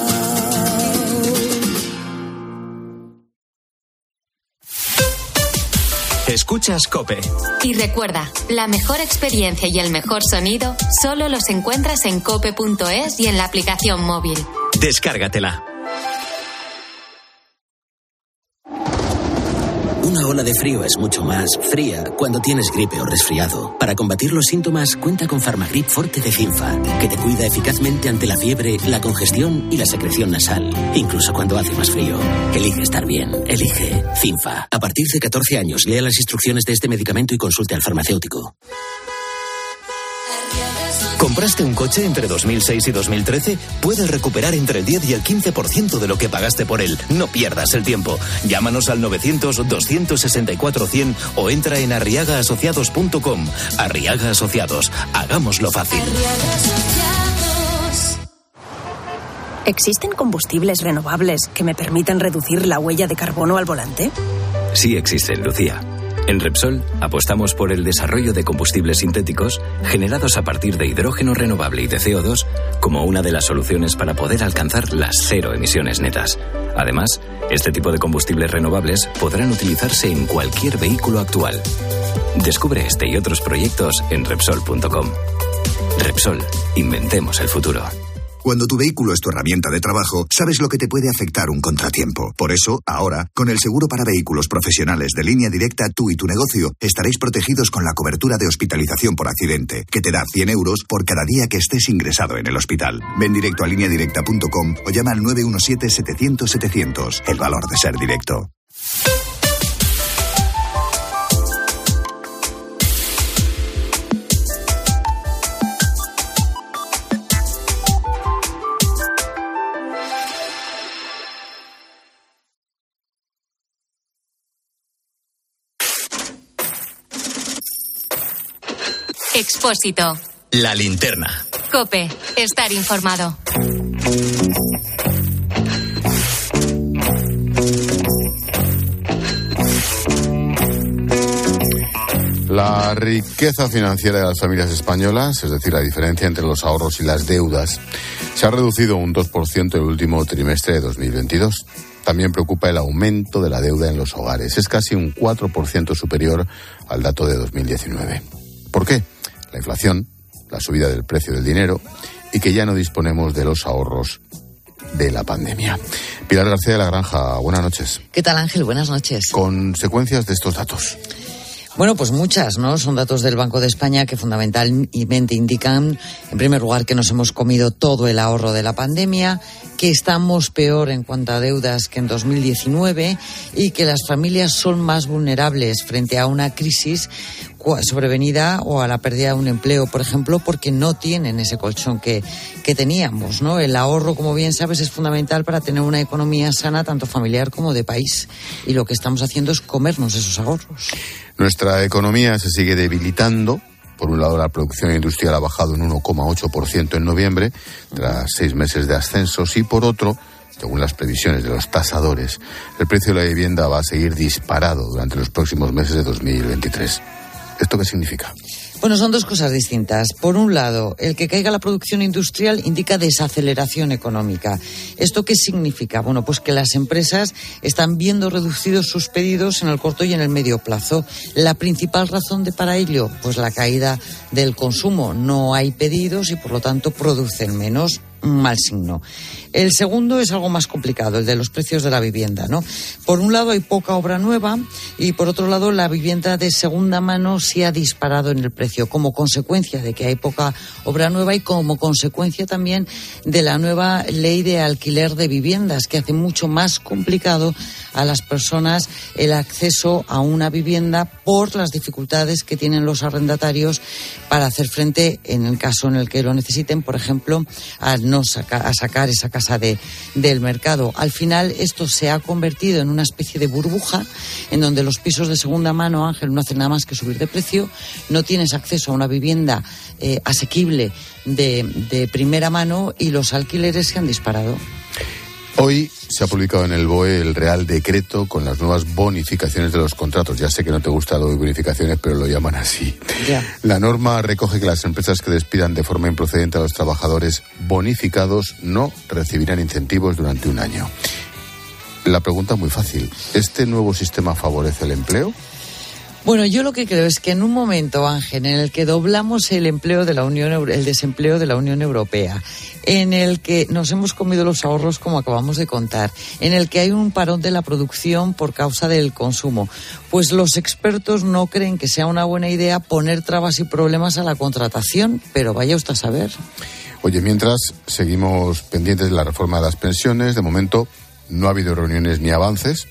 Escuchas COPE. Y recuerda, la mejor experiencia y el mejor sonido solo los encuentras en cope.es y en la aplicación móvil. Descárgatela. Una ola de frío es mucho más fría cuando tienes gripe o resfriado. Para combatir los síntomas, cuenta con Farmagrip Forte de Cinfa, que te cuida eficazmente ante la fiebre, la congestión y la secreción nasal, incluso cuando hace más frío. Elige estar bien. Elige Cinfa. A partir de 14 años, lea las instrucciones de este medicamento y consulte al farmacéutico. ¿Compraste un coche entre 2006 y 2013? Puedes recuperar entre el 10 y el 15% de lo que pagaste por él. No pierdas el tiempo. Llámanos al 900-264-100 o entra en arriagaasociados.com. Arriaga Asociados. Hagámoslo fácil. ¿Existen combustibles renovables que me permitan reducir la huella de carbono al volante? Sí existen, Lucía. En Repsol apostamos por el desarrollo de combustibles sintéticos generados a partir de hidrógeno renovable y de CO2 como una de las soluciones para poder alcanzar las cero emisiones netas. Además, este tipo de combustibles renovables podrán utilizarse en cualquier vehículo actual. Descubre este y otros proyectos en Repsol.com. Repsol, inventemos el futuro. Cuando tu vehículo es tu herramienta de trabajo, sabes lo que te puede afectar un contratiempo. Por eso, ahora, con el seguro para vehículos profesionales de Línea Directa, tú y tu negocio estaréis protegidos con la cobertura de hospitalización por accidente, que te da 100 euros por cada día que estés ingresado en el hospital. Ven directo a lineadirecta.com o llama al 917-700-700. El valor de ser directo. Expósito. La linterna. COPE. Estar informado. La riqueza financiera de las familias españolas, es decir, la diferencia entre los ahorros y las deudas, se ha reducido un 2% el último trimestre de 2022. También preocupa el aumento de la deuda en los hogares. Es casi un 4% superior al dato de 2019. ¿Por qué? La inflación, la subida del precio del dinero y que ya no disponemos de los ahorros de la pandemia. Pilar García de la Granja, buenas noches. ¿Qué tal, Ángel? Buenas noches. Consecuencias de estos datos. Bueno, pues muchas, ¿no? Son datos del Banco de España que fundamentalmente indican, en primer lugar, que nos hemos comido todo el ahorro de la pandemia, que estamos peor en cuanto a deudas que en 2019 y que las familias son más vulnerables frente a una crisis sobrevenida o a la pérdida de un empleo, por ejemplo, porque no tienen ese colchón que teníamos, ¿no? El ahorro, como bien sabes, es fundamental para tener una economía sana, tanto familiar como de país. Y lo que estamos haciendo es comernos esos ahorros. Nuestra economía se sigue debilitando. Por un lado, la producción industrial ha bajado un 1,8% en noviembre, tras 6 meses de ascensos, y por otro, según las previsiones de los tasadores, el precio de la vivienda va a seguir disparado durante los próximos meses de 2023. ¿Esto qué significa? Bueno, son dos cosas distintas. Por un lado, el que caiga la producción industrial indica desaceleración económica. ¿Esto qué significa? Bueno, pues que las empresas están viendo reducidos sus pedidos en el corto y en el medio plazo. La principal razón para ello, pues la caída del consumo. No hay pedidos y, por lo tanto, producen menos. Un mal signo. El segundo es algo más complicado, el de los precios de la vivienda, ¿no? Por un lado hay poca obra nueva y por otro lado la vivienda de segunda mano se ha disparado en el precio como consecuencia de que hay poca obra nueva y como consecuencia también de la nueva ley de alquiler de viviendas que hace mucho más complicado a las personas el acceso a una vivienda por las dificultades que tienen los arrendatarios para hacer frente, en el caso en el que lo necesiten, por ejemplo, a sacar esa casa del mercado. Al final esto se ha convertido en una especie de burbuja en donde los pisos de segunda mano, Ángel, no hacen nada más que subir de precio, no tienes acceso a una vivienda asequible de primera mano y los alquileres se han disparado. Hoy se ha publicado en el BOE el Real Decreto con las nuevas bonificaciones de los contratos. Ya sé que no te gusta lo de bonificaciones, pero lo llaman así. Ya. La norma recoge que las empresas que despidan de forma improcedente a los trabajadores bonificados no recibirán incentivos durante un año. La pregunta es muy fácil. ¿Este nuevo sistema favorece el empleo? Bueno, yo lo que creo es que en un momento, Ángel, en el que doblamos el desempleo de la Unión Europea, en el que nos hemos comido los ahorros, como acabamos de contar, en el que hay un parón de la producción por causa del consumo, pues los expertos no creen que sea una buena idea poner trabas y problemas a la contratación, pero vaya usted a saber. Oye, mientras seguimos pendientes de la reforma de las pensiones, de momento no ha habido reuniones ni avances.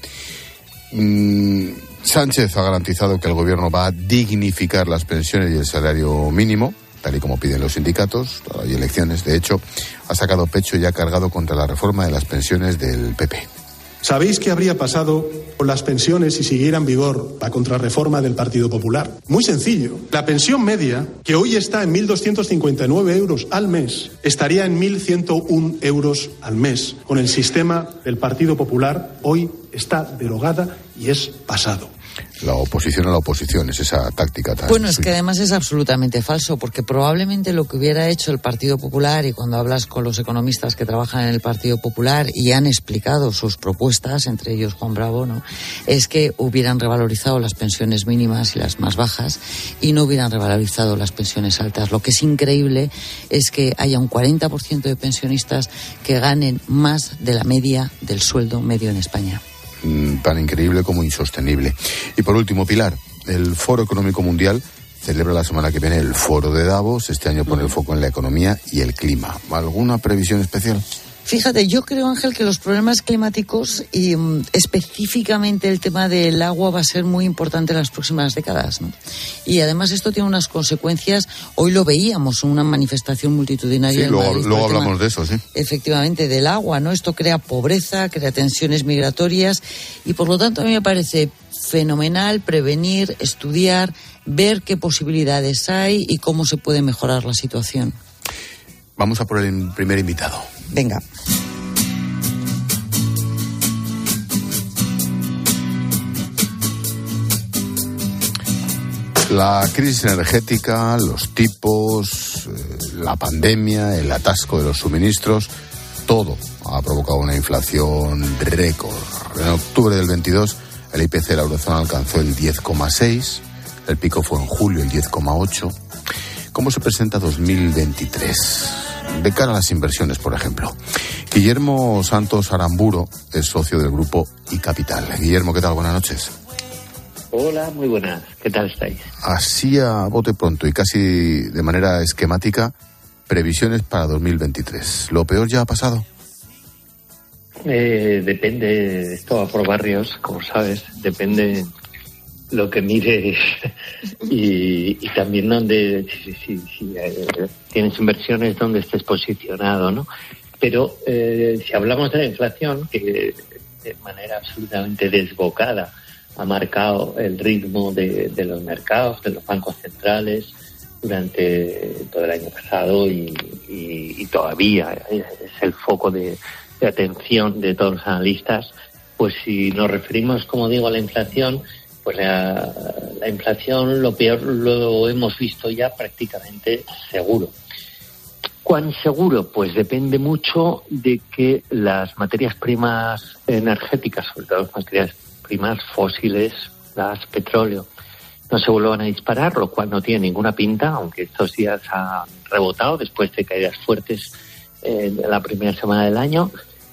Sánchez ha garantizado que el gobierno va a dignificar las pensiones y el salario mínimo. tal y como piden los sindicatos. Hay elecciones, de hecho, ha sacado pecho y ha cargado contra la reforma de las pensiones del PP. ¿Sabéis qué habría pasado con las pensiones si siguiera en vigor la contrarreforma del Partido Popular? Muy sencillo. La pensión media, que hoy está en 1.259 euros al mes, estaría en 1.101 euros al mes. Con el sistema del Partido Popular, hoy está derogada y es pasado. La oposición a la oposición, es esa táctica tan... Bueno, es que además es absolutamente falso, porque probablemente lo que hubiera hecho el Partido Popular, y cuando hablas con los economistas que trabajan en el Partido Popular y han explicado sus propuestas, entre ellos Juan Bravo, ¿no?, es que hubieran revalorizado las pensiones mínimas y las más bajas y no hubieran revalorizado las pensiones altas. Lo que es increíble es que haya un 40% de pensionistas que ganen más de la media del sueldo medio en España. Tan increíble como insostenible. Y por último, Pilar, el Foro Económico Mundial celebra la semana que viene el Foro de Davos. Este año pone el foco en la economía y el clima. ¿Alguna previsión especial? Fíjate, yo creo, Ángel, que los problemas climáticos y específicamente el tema del agua va a ser muy importante en las próximas décadas, ¿no? Y además esto tiene unas consecuencias, hoy lo veíamos en una manifestación multitudinaria. Sí, luego hablamos de eso, sí. Efectivamente, del agua, ¿no? Esto crea pobreza, crea tensiones migratorias y por lo tanto a mí me parece fenomenal prevenir, estudiar, ver qué posibilidades hay y cómo se puede mejorar la situación. Vamos a por el primer invitado. Venga. La crisis energética, los tipos, la pandemia, el atasco de los suministros, todo ha provocado una inflación récord. En octubre del 22, el IPC de la eurozona alcanzó el 10,6, el pico fue en julio el 10,8. ¿Cómo se presenta 2023? De cara a las inversiones, por ejemplo. Guillermo Santos Aramburo es socio del grupo iCapital. Guillermo, ¿qué tal? Buenas noches. Hola, muy buenas. ¿Qué tal estáis? Así a bote pronto y casi de manera esquemática, previsiones para 2023. ¿Lo peor ya ha pasado? Depende, esto va por barrios, como sabes, depende lo que mires y también donde si tienes inversiones donde estés posicionado, ¿no? Pero si hablamos de la inflación, que de manera absolutamente desbocada ha marcado el ritmo de los mercados, de los bancos centrales durante todo el año pasado y todavía es el foco de atención de todos los analistas, pues si nos referimos, como digo, a la inflación, pues la inflación, lo peor lo hemos visto ya prácticamente seguro. ¿Cuán seguro? Pues depende mucho de que las materias primas energéticas, sobre todo las materias primas fósiles, gas, petróleo, no se vuelvan a disparar, lo cual no tiene ninguna pinta, aunque estos días han rebotado después de caídas fuertes de la primera semana del año.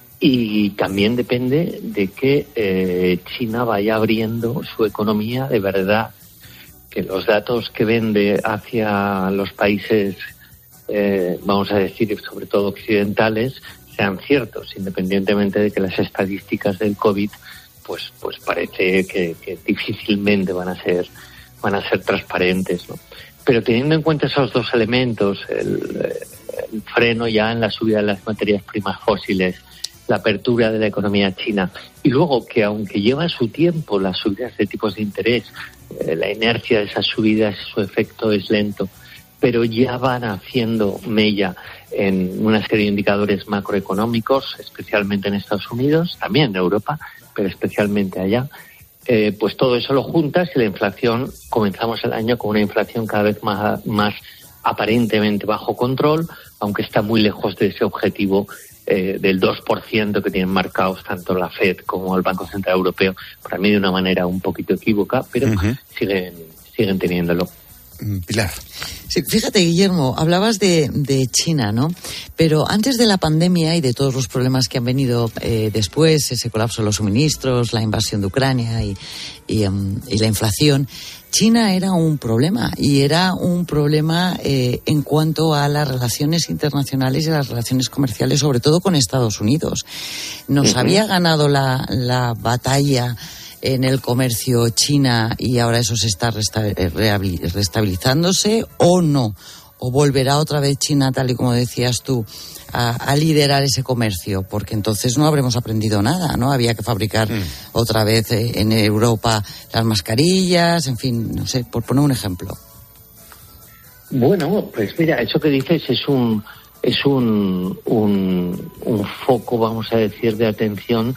Y también depende de que China vaya abriendo su economía de verdad, que los datos que vende hacia los países, vamos a decir, sobre todo occidentales, sean ciertos, independientemente de que las estadísticas del COVID, pues parece que difícilmente van a ser transparentes, ¿no? Pero teniendo en cuenta esos dos elementos, el freno ya en la subida de las materias primas fósiles, la apertura de la economía china y luego que aunque lleva su tiempo las subidas de tipos de interés, la inercia de esas subidas, su efecto es lento, pero ya van haciendo mella en una serie de indicadores macroeconómicos, especialmente en Estados Unidos, también en Europa, pero especialmente allá. Pues todo eso lo juntas y la inflación, comenzamos el año con una inflación cada vez más aparentemente bajo control, aunque está muy lejos de ese objetivo del 2% que tienen marcados tanto la FED como el Banco Central Europeo, para mí de una manera un poquito equívoca, pero siguen teniéndolo. Pilar. Sí, fíjate, Guillermo, hablabas de China, ¿no? Pero antes de la pandemia y de todos los problemas que han venido después, ese colapso de los suministros, la invasión de Ucrania y la inflación, China era un problema, y era un problema en cuanto a las relaciones internacionales y las relaciones comerciales, sobre todo con Estados Unidos. Nos había ganado la batalla en el comercio China y ahora eso se está restabilizándose, o no, o volverá otra vez China, tal y como decías tú, a liderar ese comercio? Porque entonces no habremos aprendido nada, ¿no? Había que fabricar otra vez en Europa las mascarillas, en fin, no sé, por poner un ejemplo. Bueno, pues mira, eso que dices es un foco, vamos a decir, de atención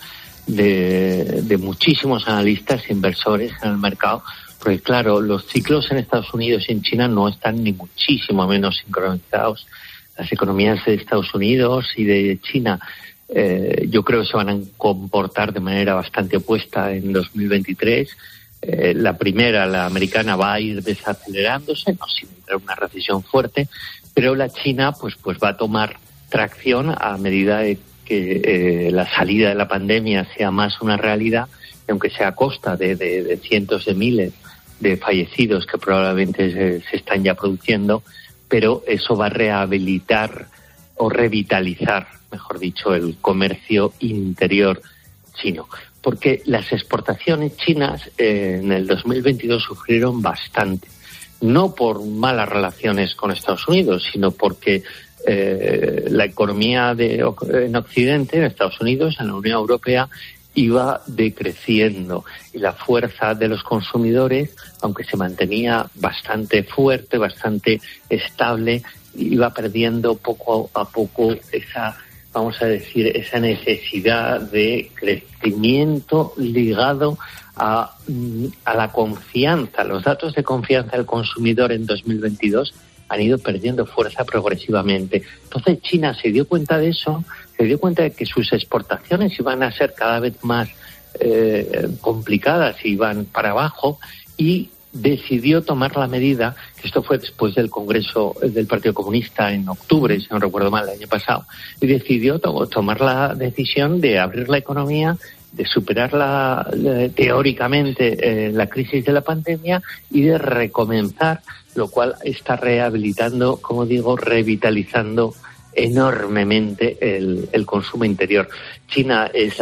de muchísimos analistas e inversores en el mercado, porque claro, los ciclos en Estados Unidos y en China no están ni muchísimo menos sincronizados. Las economías de Estados Unidos y de China yo creo que se van a comportar de manera bastante opuesta en 2023. La primera, la americana, va a ir desacelerándose, no sin entrar en una recesión fuerte, pero la China pues va a tomar tracción a medida de que la salida de la pandemia sea más una realidad, aunque sea a costa de cientos de miles de fallecidos que probablemente se están ya produciendo, pero eso va a rehabilitar o revitalizar, mejor dicho, el comercio interior chino. Porque las exportaciones chinas en el 2022 sufrieron bastante. No por malas relaciones con Estados Unidos, sino porque la economía en Occidente, en Estados Unidos, en la Unión Europea, iba decreciendo y la fuerza de los consumidores, aunque se mantenía bastante fuerte, bastante estable, iba perdiendo poco a poco esa, vamos a decir, esa necesidad de crecimiento ligado a la confianza. Los datos de confianza del consumidor en 2022 han ido perdiendo fuerza progresivamente. Entonces China se dio cuenta de eso, se dio cuenta de que sus exportaciones iban a ser cada vez más complicadas, iban para abajo, y decidió tomar la medida, que esto fue después del Congreso del Partido Comunista en octubre, si no recuerdo mal, el año pasado, y decidió tomar la decisión de abrir la economía, de superar teóricamente la crisis de la pandemia y de recomenzar, lo cual está rehabilitando, como digo, revitalizando enormemente el consumo interior. China es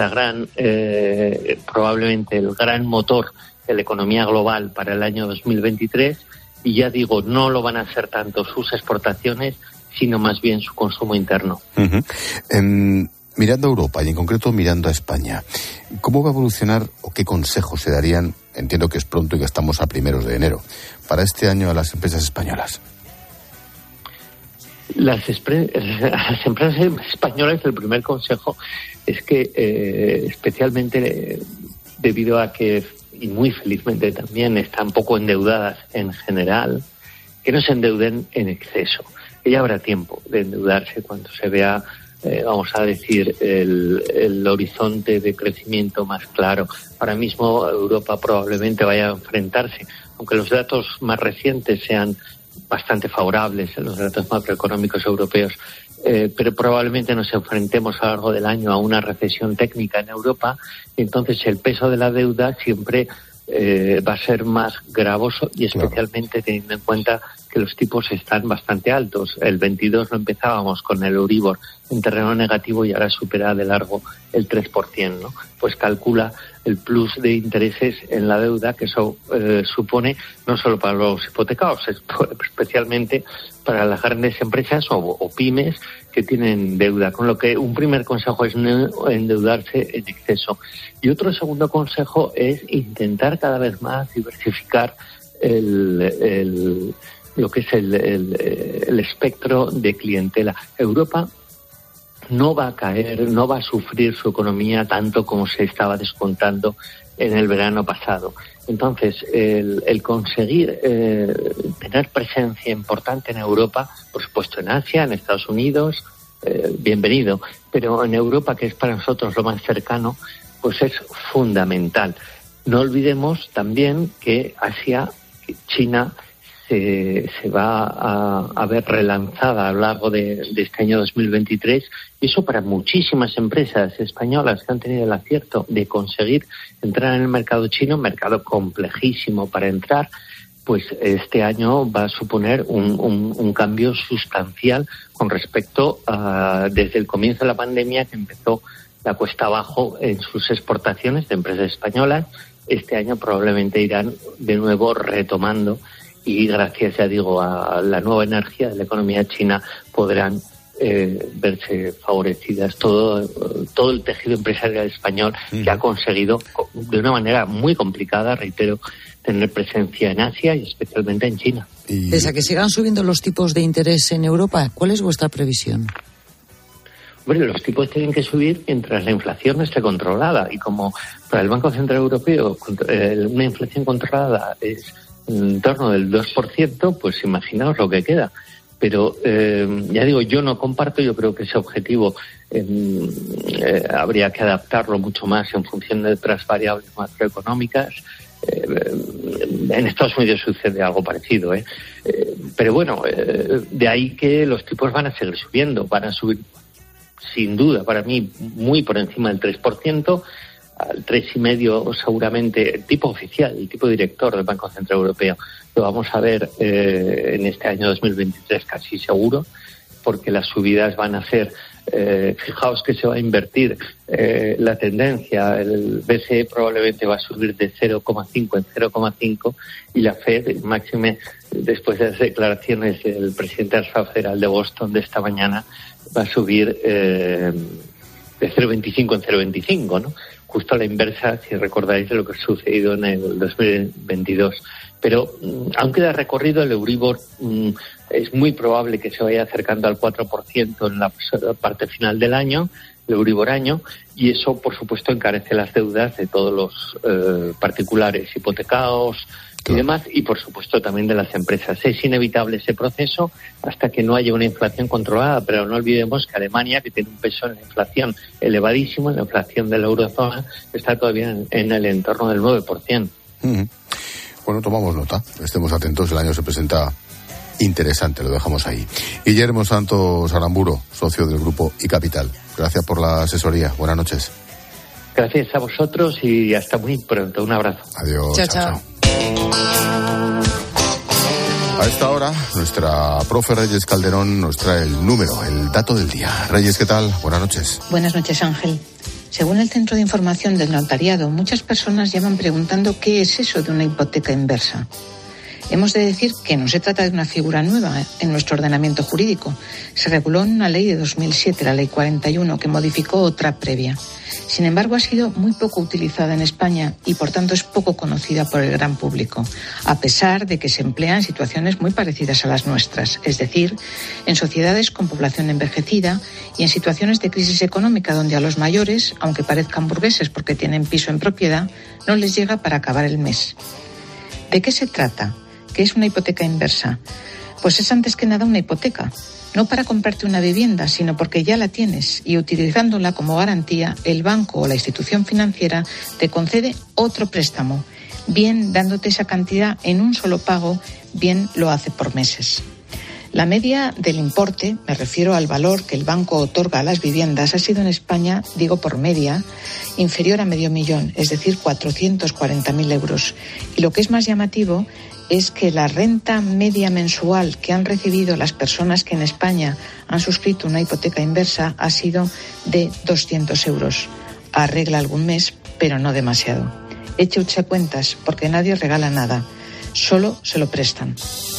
probablemente el gran motor de la economía global para el año 2023, y ya digo, no lo van a ser tanto sus exportaciones, sino más bien su consumo interno. Mirando a Europa y en concreto mirando a España, ¿cómo va a evolucionar o qué consejos se darían, entiendo que es pronto y que estamos a 1 de enero, para este año a las empresas españolas? Las empresas españolas, el primer consejo es que especialmente debido a que, y muy felizmente también, están poco endeudadas en general, que no se endeuden en exceso. Ya habrá tiempo de endeudarse cuando se vea, vamos a decir, el horizonte de crecimiento más claro. Ahora mismo Europa probablemente vaya a enfrentarse, aunque los datos más recientes sean bastante favorables, los datos macroeconómicos europeos, pero probablemente nos enfrentemos a lo largo del año a una recesión técnica en Europa, y entonces el peso de la deuda siempre va a ser más gravoso, y especialmente teniendo en cuenta que los tipos están bastante altos. El 22 lo empezábamos con el Euribor en terreno negativo y ahora supera de largo el 3%, ¿no? Pues calcula el plus de intereses en la deuda que eso supone, no solo para los hipotecados, especialmente para las grandes empresas o pymes que tienen deuda. Con lo que un primer consejo es no endeudarse en exceso. Y otro segundo consejo es intentar cada vez más diversificar lo que es el espectro de clientela. Europa no va a caer, no va a sufrir su economía tanto como se estaba descontando en el verano pasado. Entonces, el conseguir tener presencia importante en Europa, por supuesto en Asia, en Estados Unidos, bienvenido, pero en Europa, que es para nosotros lo más cercano, pues es fundamental. No olvidemos también que Asia, China, se va a ver relanzada a lo largo de este año 2023, y eso para muchísimas empresas españolas que han tenido el acierto de conseguir entrar en el mercado chino, un mercado complejísimo para entrar, pues este año va a suponer un cambio sustancial con respecto a desde el comienzo de la pandemia, que empezó la cuesta abajo en sus exportaciones de empresas españolas. Este año probablemente irán de nuevo retomando y gracias, ya digo, a la nueva energía de la economía china podrán verse favorecidas todo el tejido empresarial español que ha conseguido de una manera muy complicada, reitero, tener presencia en Asia y especialmente en China. Pese a que sigan subiendo los tipos de interés en Europa, ¿cuál es vuestra previsión? Bueno, los tipos tienen que subir mientras la inflación esté controlada, y como para el Banco Central Europeo una inflación controlada es en torno del 2%, pues imaginaos lo que queda. Pero ya digo, yo no comparto, yo creo que ese objetivo habría que adaptarlo mucho más en función de otras variables macroeconómicas. En Estados Unidos sucede algo parecido, pero bueno, de ahí que los tipos van a seguir subiendo, van a subir sin duda, para mí, muy por encima del 3%, al 3,5% seguramente, el tipo oficial, el tipo director del Banco Central Europeo. Lo vamos a ver en este año 2023 casi seguro, porque las subidas van a ser, fijaos que se va a invertir la tendencia, el BCE probablemente va a subir de 0,5 en 0,5 y la Fed, máxime después de las declaraciones del presidente de la Reserva Federal de Boston de esta mañana, va a subir de 0,25 en 0,25, ¿no? Justo a la inversa, si recordáis, de lo que ha sucedido en el 2022. Pero aún queda recorrido, el Euribor es muy probable que se vaya acercando al 4% en la parte final del año, el Euribor año, y eso, por supuesto, encarece las deudas de todos los particulares hipotecados y demás, y por supuesto también de las empresas. Es inevitable ese proceso hasta que no haya una inflación controlada, pero no olvidemos que Alemania, que tiene un peso en la inflación elevadísimo, en la inflación de la eurozona, está todavía en el entorno del 9%. Bueno, tomamos nota, estemos atentos, el año se presenta interesante, lo dejamos ahí. Guillermo Santos Aramburo, socio del grupo iCapital, gracias por la asesoría, buenas noches. Gracias a vosotros y hasta muy pronto, un abrazo. Adiós. Chao. A esta hora, nuestra profe Reyes Calderón nos trae el número, el dato del día. Reyes, ¿qué tal? Buenas noches. Buenas noches, Ángel. Según el Centro de Información del Notariado, muchas personas llevan preguntando qué es eso de una hipoteca inversa. Hemos de decir que no se trata de una figura nueva en nuestro ordenamiento jurídico. Se reguló en una ley de 2007, la Ley 41, que modificó otra previa. Sin embargo, ha sido muy poco utilizada en España y, por tanto, es poco conocida por el gran público, a pesar de que se emplea en situaciones muy parecidas a las nuestras, es decir, en sociedades con población envejecida y en situaciones de crisis económica donde a los mayores, aunque parezcan burgueses porque tienen piso en propiedad, no les llega para acabar el mes. ¿De qué se trata? ¿Qué es una hipoteca inversa? Pues es antes que nada una hipoteca, no para comprarte una vivienda, sino porque ya la tienes y utilizándola como garantía, el banco o la institución financiera te concede otro préstamo, bien dándote esa cantidad en un solo pago, bien lo hace por meses. La media del importe, me refiero al valor que el banco otorga a las viviendas, ha sido en España, digo por media, inferior a 500.000, es decir, 440.000 euros. Y lo que es más llamativo es que la renta media mensual que han recibido las personas que en España han suscrito una hipoteca inversa ha sido de 200 euros. Arregla algún mes, pero no demasiado. Eche usted cuentas, porque nadie regala nada, solo se lo prestan.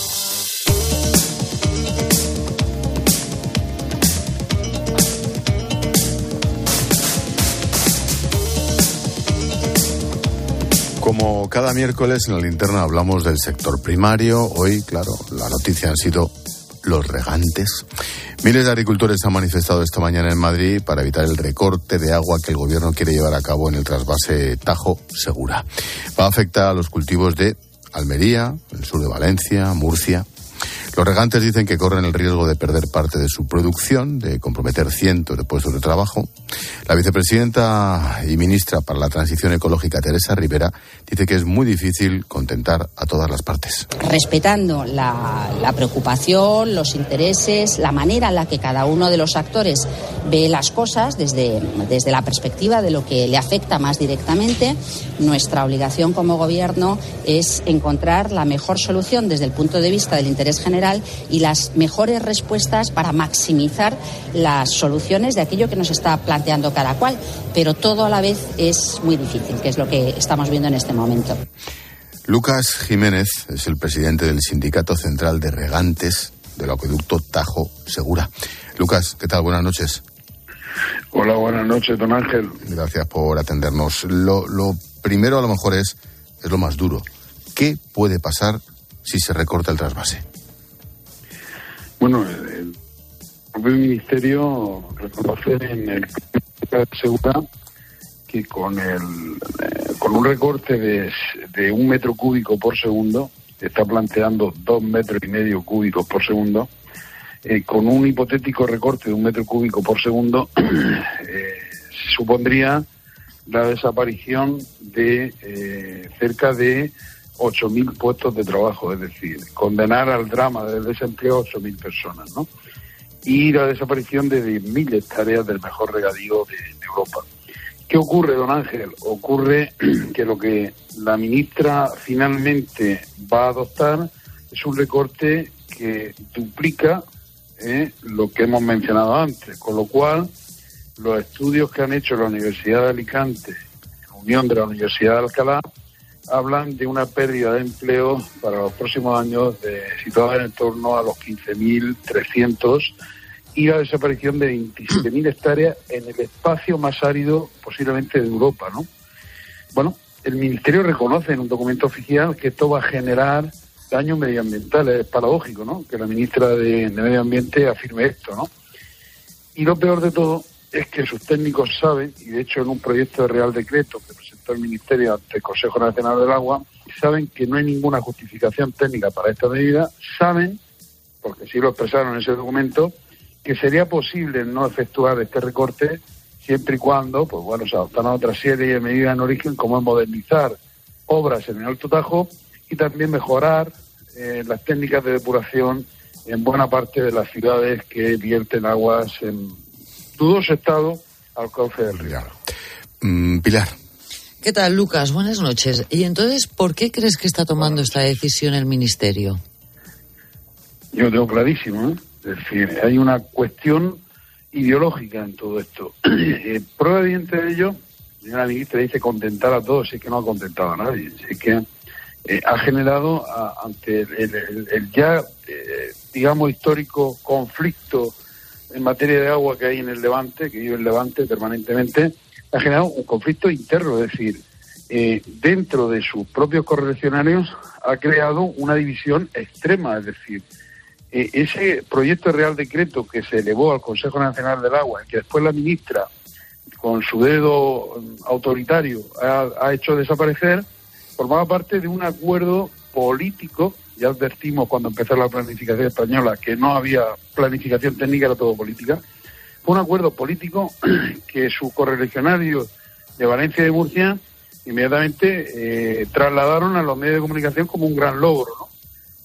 Como cada miércoles en la linterna hablamos del sector primario. Hoy, claro, la noticia han sido los regantes. Miles de agricultores han manifestado esta mañana en Madrid para evitar el recorte de agua que el gobierno quiere llevar a cabo en el trasvase Tajo-Segura. Va a afectar a los cultivos de Almería, el sur de Valencia, Murcia. Los regantes dicen que corren el riesgo de perder parte de su producción, de comprometer cientos de puestos de trabajo. La vicepresidenta y ministra para la Transición Ecológica, Teresa Rivera, dice que es muy difícil contentar a todas las partes. Respetando la preocupación, los intereses, la manera en la que cada uno de los actores ve las cosas desde la perspectiva de lo que le afecta más directamente, nuestra obligación como gobierno es encontrar la mejor solución desde el punto de vista del interés general y las mejores respuestas para maximizar las soluciones de aquello que nos está planteando cada cual, pero todo a la vez es muy difícil, que es lo que estamos viendo en este momento. Lucas Jiménez es el presidente del Sindicato Central de Regantes del Acueducto Tajo Segura. Lucas, ¿qué tal? Buenas noches. Hola, buenas noches, don Ángel. Gracias por atendernos. Lo primero a lo mejor es lo más duro. ¿Qué puede pasar si se recorta el trasvase? Bueno, el propio Ministerio reconoce en el Segura que con un recorte de 1 metro cúbico por segundo, está planteando 2,5 metros cúbicos por segundo, con un hipotético recorte de 1 metro cúbico por segundo, supondría la desaparición de cerca de 8.000 puestos de trabajo, es decir, condenar al drama del desempleo a 8.000 personas, ¿no? Y la desaparición de 10.000 hectáreas del mejor regadío de Europa. ¿Qué ocurre, don Ángel? Ocurre que lo que la ministra finalmente va a adoptar es un recorte que duplica lo que hemos mencionado antes, con lo cual los estudios que han hecho la Universidad de Alicante, en unión de la Universidad de Alcalá, hablan de una pérdida de empleo para los próximos años situada en torno a los 15.300 y la desaparición de 27.000 hectáreas en el espacio más árido posiblemente de Europa, ¿no? Bueno, el Ministerio reconoce en un documento oficial que esto va a generar daños medioambientales. Es paradójico, ¿no?, que la ministra de Medio Ambiente afirme esto, ¿no? Y lo peor de todo es que sus técnicos saben, y de hecho en un proyecto de Real Decreto que presentó el Ministerio ante el Consejo Nacional del Agua, saben que no hay ninguna justificación técnica para esta medida, saben, porque sí lo expresaron en ese documento, que sería posible no efectuar este recorte siempre y cuando, pues bueno, se adoptan otra serie de medidas en origen, como es modernizar obras en el Alto Tajo y también mejorar las técnicas de depuración en buena parte de las ciudades que vierten aguas en dudoso estado al cauce del río. Pilar. ¿Qué tal, Lucas? Buenas noches. Y entonces, ¿por qué crees que está tomando esta decisión el Ministerio? Yo lo tengo clarísimo, ¿eh? Es decir, hay una cuestión ideológica en todo esto. Prueba evidente de ello, la ministra dice contentar a todos, es que no ha contentado a nadie, es que ha generado ante el ya, digamos, histórico conflicto en materia de agua que hay en el Levante, que vive el Levante permanentemente, ha generado un conflicto interno, es decir, dentro de sus propios correligionarios ha creado una división extrema, es decir, ese proyecto de Real Decreto que se elevó al Consejo Nacional del Agua, que después la ministra, con su dedo autoritario, ha hecho desaparecer, formaba parte de un acuerdo político. Ya advertimos cuando empezó la planificación española que no había planificación técnica, era todo política. Fue un acuerdo político que sus correligionarios de Valencia y de Murcia inmediatamente trasladaron a los medios de comunicación como un gran logro, ¿no?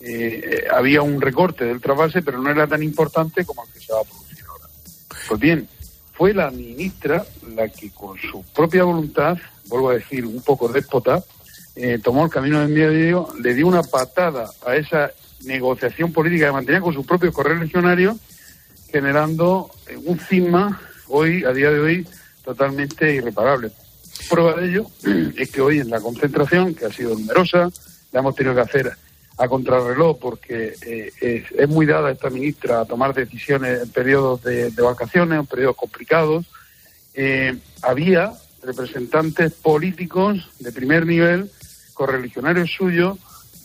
Había un recorte del trasvase, pero no era tan importante como el que se va a producir ahora. Pues bien, fue la ministra la que con su propia voluntad, vuelvo a decir, un poco déspota, tomó el camino del medio, le dio una patada a esa negociación política que mantenía con sus propios correligionarios, generando un cisma hoy, a día de hoy, totalmente irreparable. Prueba de ello es que hoy en la concentración, que ha sido numerosa, la hemos tenido que hacer a contrarreloj porque es muy dada esta ministra a tomar decisiones en periodos de vacaciones, en periodos complicados. Había representantes políticos de primer nivel, correligionarios suyos,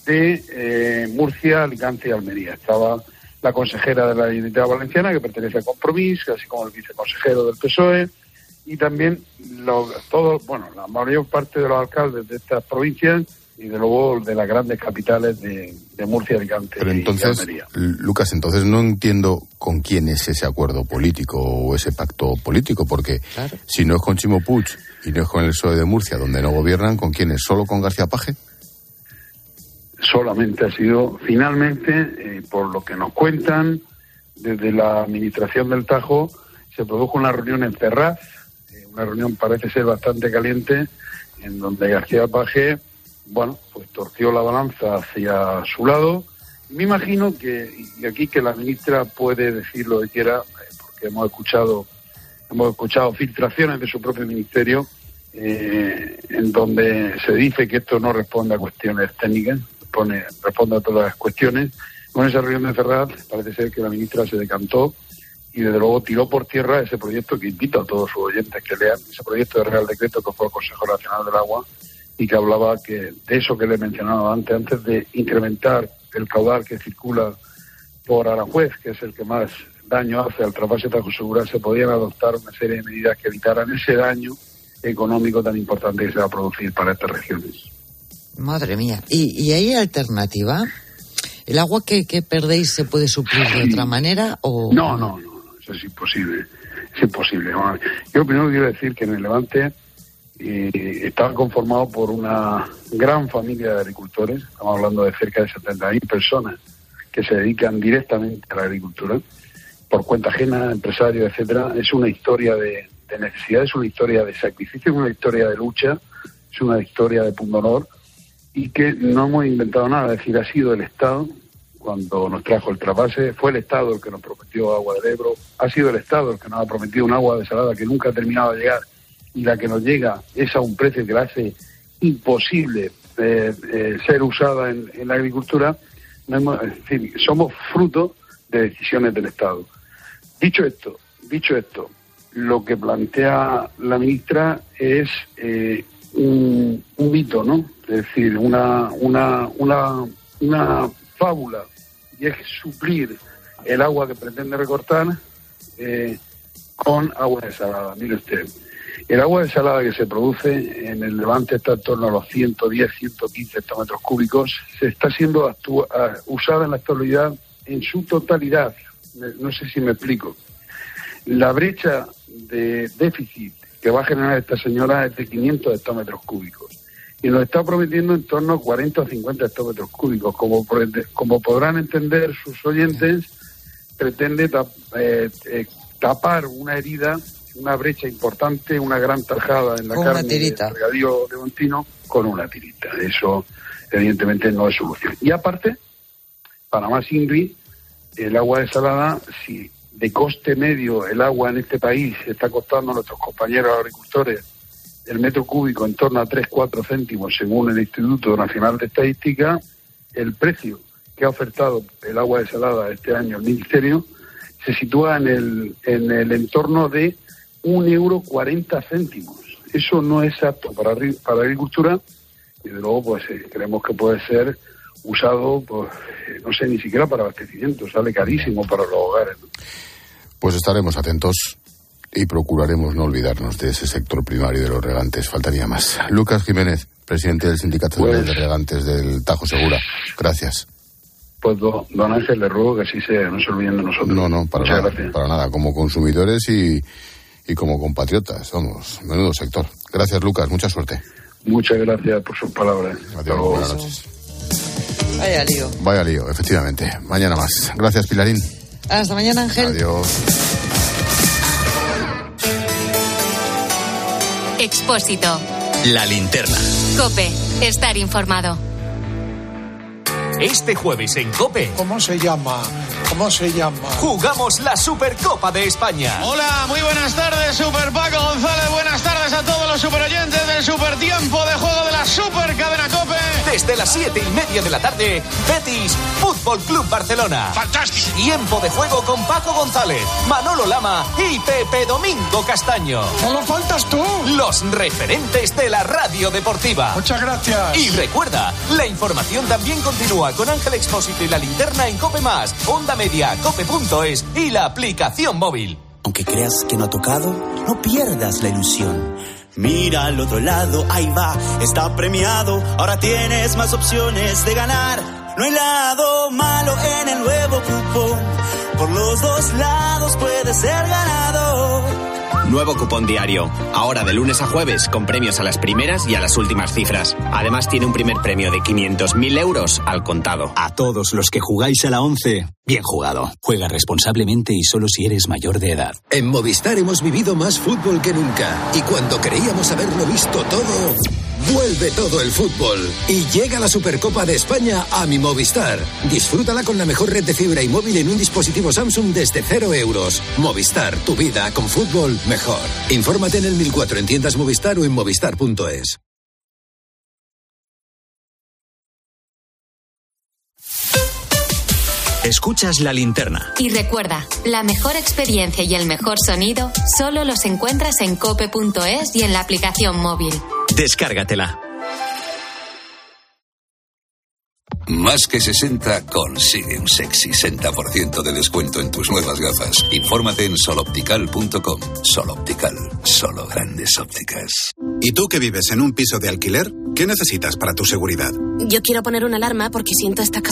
de Murcia, Alicante y Almería. Estaba la consejera de la Generalitat Valenciana, que pertenece a Compromís, así como el viceconsejero del PSOE, y también la mayor parte de los alcaldes de estas provincias y de luego de las grandes capitales de Murcia, Alicante y Almería. Lucas, entonces no entiendo con quién es ese acuerdo político o ese pacto político, porque claro, si no es con Chimo Puig y no es con el PSOE de Murcia, donde no gobiernan, ¿con quién es? ¿Solo con García Paje? Solamente ha sido, finalmente, por lo que nos cuentan, desde la administración del Tajo, se produjo una reunión en Ferraz, una reunión parece ser bastante caliente, en donde García Paje, bueno, pues torció la balanza hacia su lado. Me imagino que, y aquí que la ministra puede decir lo que quiera, porque hemos escuchado filtraciones de su propio ministerio, en donde se dice que esto no responde a cuestiones técnicas, responde a todas las cuestiones. Con esa reunión de Ferraz parece ser que la ministra se decantó y desde luego tiró por tierra ese proyecto que invito a todos sus oyentes que lean, ese proyecto de Real Decreto que fue el Consejo Nacional del Agua y que hablaba que de eso que le he mencionado antes de incrementar el caudal que circula por Aranjuez, que es el que más daño hace al trasvase Tajo Segura, se podían adoptar una serie de medidas que evitaran ese daño económico tan importante que se va a producir para estas regiones. Madre mía. ¿Y hay alternativa? ¿El agua que perdéis se puede suplir de otra manera o...? No, eso es imposible. Es imposible. Yo primero quiero decir que en el Levante está conformado por una gran familia de agricultores. Estamos hablando de cerca de 70.000 personas que se dedican directamente a la agricultura, por cuenta ajena, empresarios, etcétera. Es una historia de necesidad, es una historia de sacrificio, es una historia de lucha, es una historia de pundonor, y que no hemos inventado nada. Es decir, ha sido el Estado, cuando nos trajo el trasvase, fue el Estado el que nos prometió agua del Ebro, ha sido el Estado el que nos ha prometido un agua desalada que nunca ha terminado de llegar, y la que nos llega es a un precio que la hace imposible ser usada en la agricultura. Es decir, somos fruto de decisiones del Estado. Dicho esto, lo que plantea la ministra es un mito, ¿no? Es decir, una fábula, y es suplir el agua que pretende recortar con agua desalada. Mire usted, el agua desalada que se produce en el Levante está en torno a los 110, 115 hectómetros cúbicos. Se está siendo usada en la actualidad en su totalidad. No sé si me explico. La brecha de déficit que va a generar esta señora es de 500 hectómetros cúbicos. Y nos está prometiendo en torno a 40 o 50 hectómetros cúbicos. Como podrán entender sus oyentes, pretende tapar una herida, una brecha importante, una gran tajada en la con carne del regadío levantino con una tirita. Eso evidentemente no es solución. Y aparte, para más INRI, el agua desalada, si de coste medio el agua en este país está costando a nuestros compañeros agricultores el metro cúbico en torno a 3-4 céntimos según el Instituto Nacional de Estadística, el precio que ha ofertado el agua desalada este año el Ministerio se sitúa en el entorno de €1,40. Eso no es apto para la agricultura y de luego pues creemos que puede ser usado, pues no sé, ni siquiera para abastecimiento, sale carísimo para los hogares, ¿no? Pues estaremos atentos y procuraremos no olvidarnos de ese sector primario de los regantes, faltaría más. Lucas Jiménez, presidente del Sindicato de Regantes del Tajo Segura, gracias. Pues don Ángel, le ruego que así sea, no se olviden de nosotros. No, para nada, como consumidores y como compatriotas, somos menudo sector. Gracias, Lucas, mucha suerte. Muchas gracias por sus palabras. Adiós, buenas noches. Vaya lío, efectivamente. Mañana más. Gracias, Pilarín. Hasta mañana, Ángel. Adiós. Expósito. La linterna. COPE. Estar informado. Este jueves en COPE. ¿Cómo se llama? Jugamos la Supercopa de España. Hola, muy buenas tardes, Super Paco González. Buenas tardes a todos los superoyentes del Supertiempo de juego de la Supercadena COPE. Desde las 7:30 de la tarde, Betis Fútbol Club Barcelona. ¡Fantástico! Tiempo de juego con Paco González, Manolo Lama y Pepe Domingo Castaño. ¡Solo faltas tú! Los referentes de la radio deportiva. Muchas gracias. Y recuerda, la información también continúa con Ángel Expósito y la linterna en COPE+, Onda Media, cope.es y la aplicación móvil. Aunque creas que no ha tocado, no pierdas la ilusión. Mira al otro lado, ahí va, está premiado. Ahora tienes más opciones de ganar. No hay lado malo en el nuevo cupón. Por los dos lados puedes ser ganador. Nuevo cupón diario. Ahora de lunes a jueves con premios a las primeras y a las últimas cifras. Además tiene un primer premio de 500.000 euros al contado. A todos los que jugáis a la 11, bien jugado. Juega responsablemente y solo si eres mayor de edad. En Movistar hemos vivido más fútbol que nunca. Y cuando creíamos haberlo visto todo, vuelve todo el fútbol. Y llega la Supercopa de España a mi Movistar. Disfrútala con la mejor red de fibra y móvil en un dispositivo Samsung desde 0 euros. Movistar, tu vida con fútbol mejor. Infórmate en el 1004 en tiendas Movistar o en movistar.es. Escuchas La Linterna. Y recuerda, la mejor experiencia y el mejor sonido solo los encuentras en cope.es y en la aplicación móvil. Descárgatela. Más que 60 consigue un sexy 60% de descuento en tus nuevas gafas. Infórmate en soloptical.com. Soloptical, solo grandes ópticas. ¿Y tú que vives en un piso de alquiler? ¿Qué necesitas para tu seguridad? Yo quiero poner una alarma porque siento esta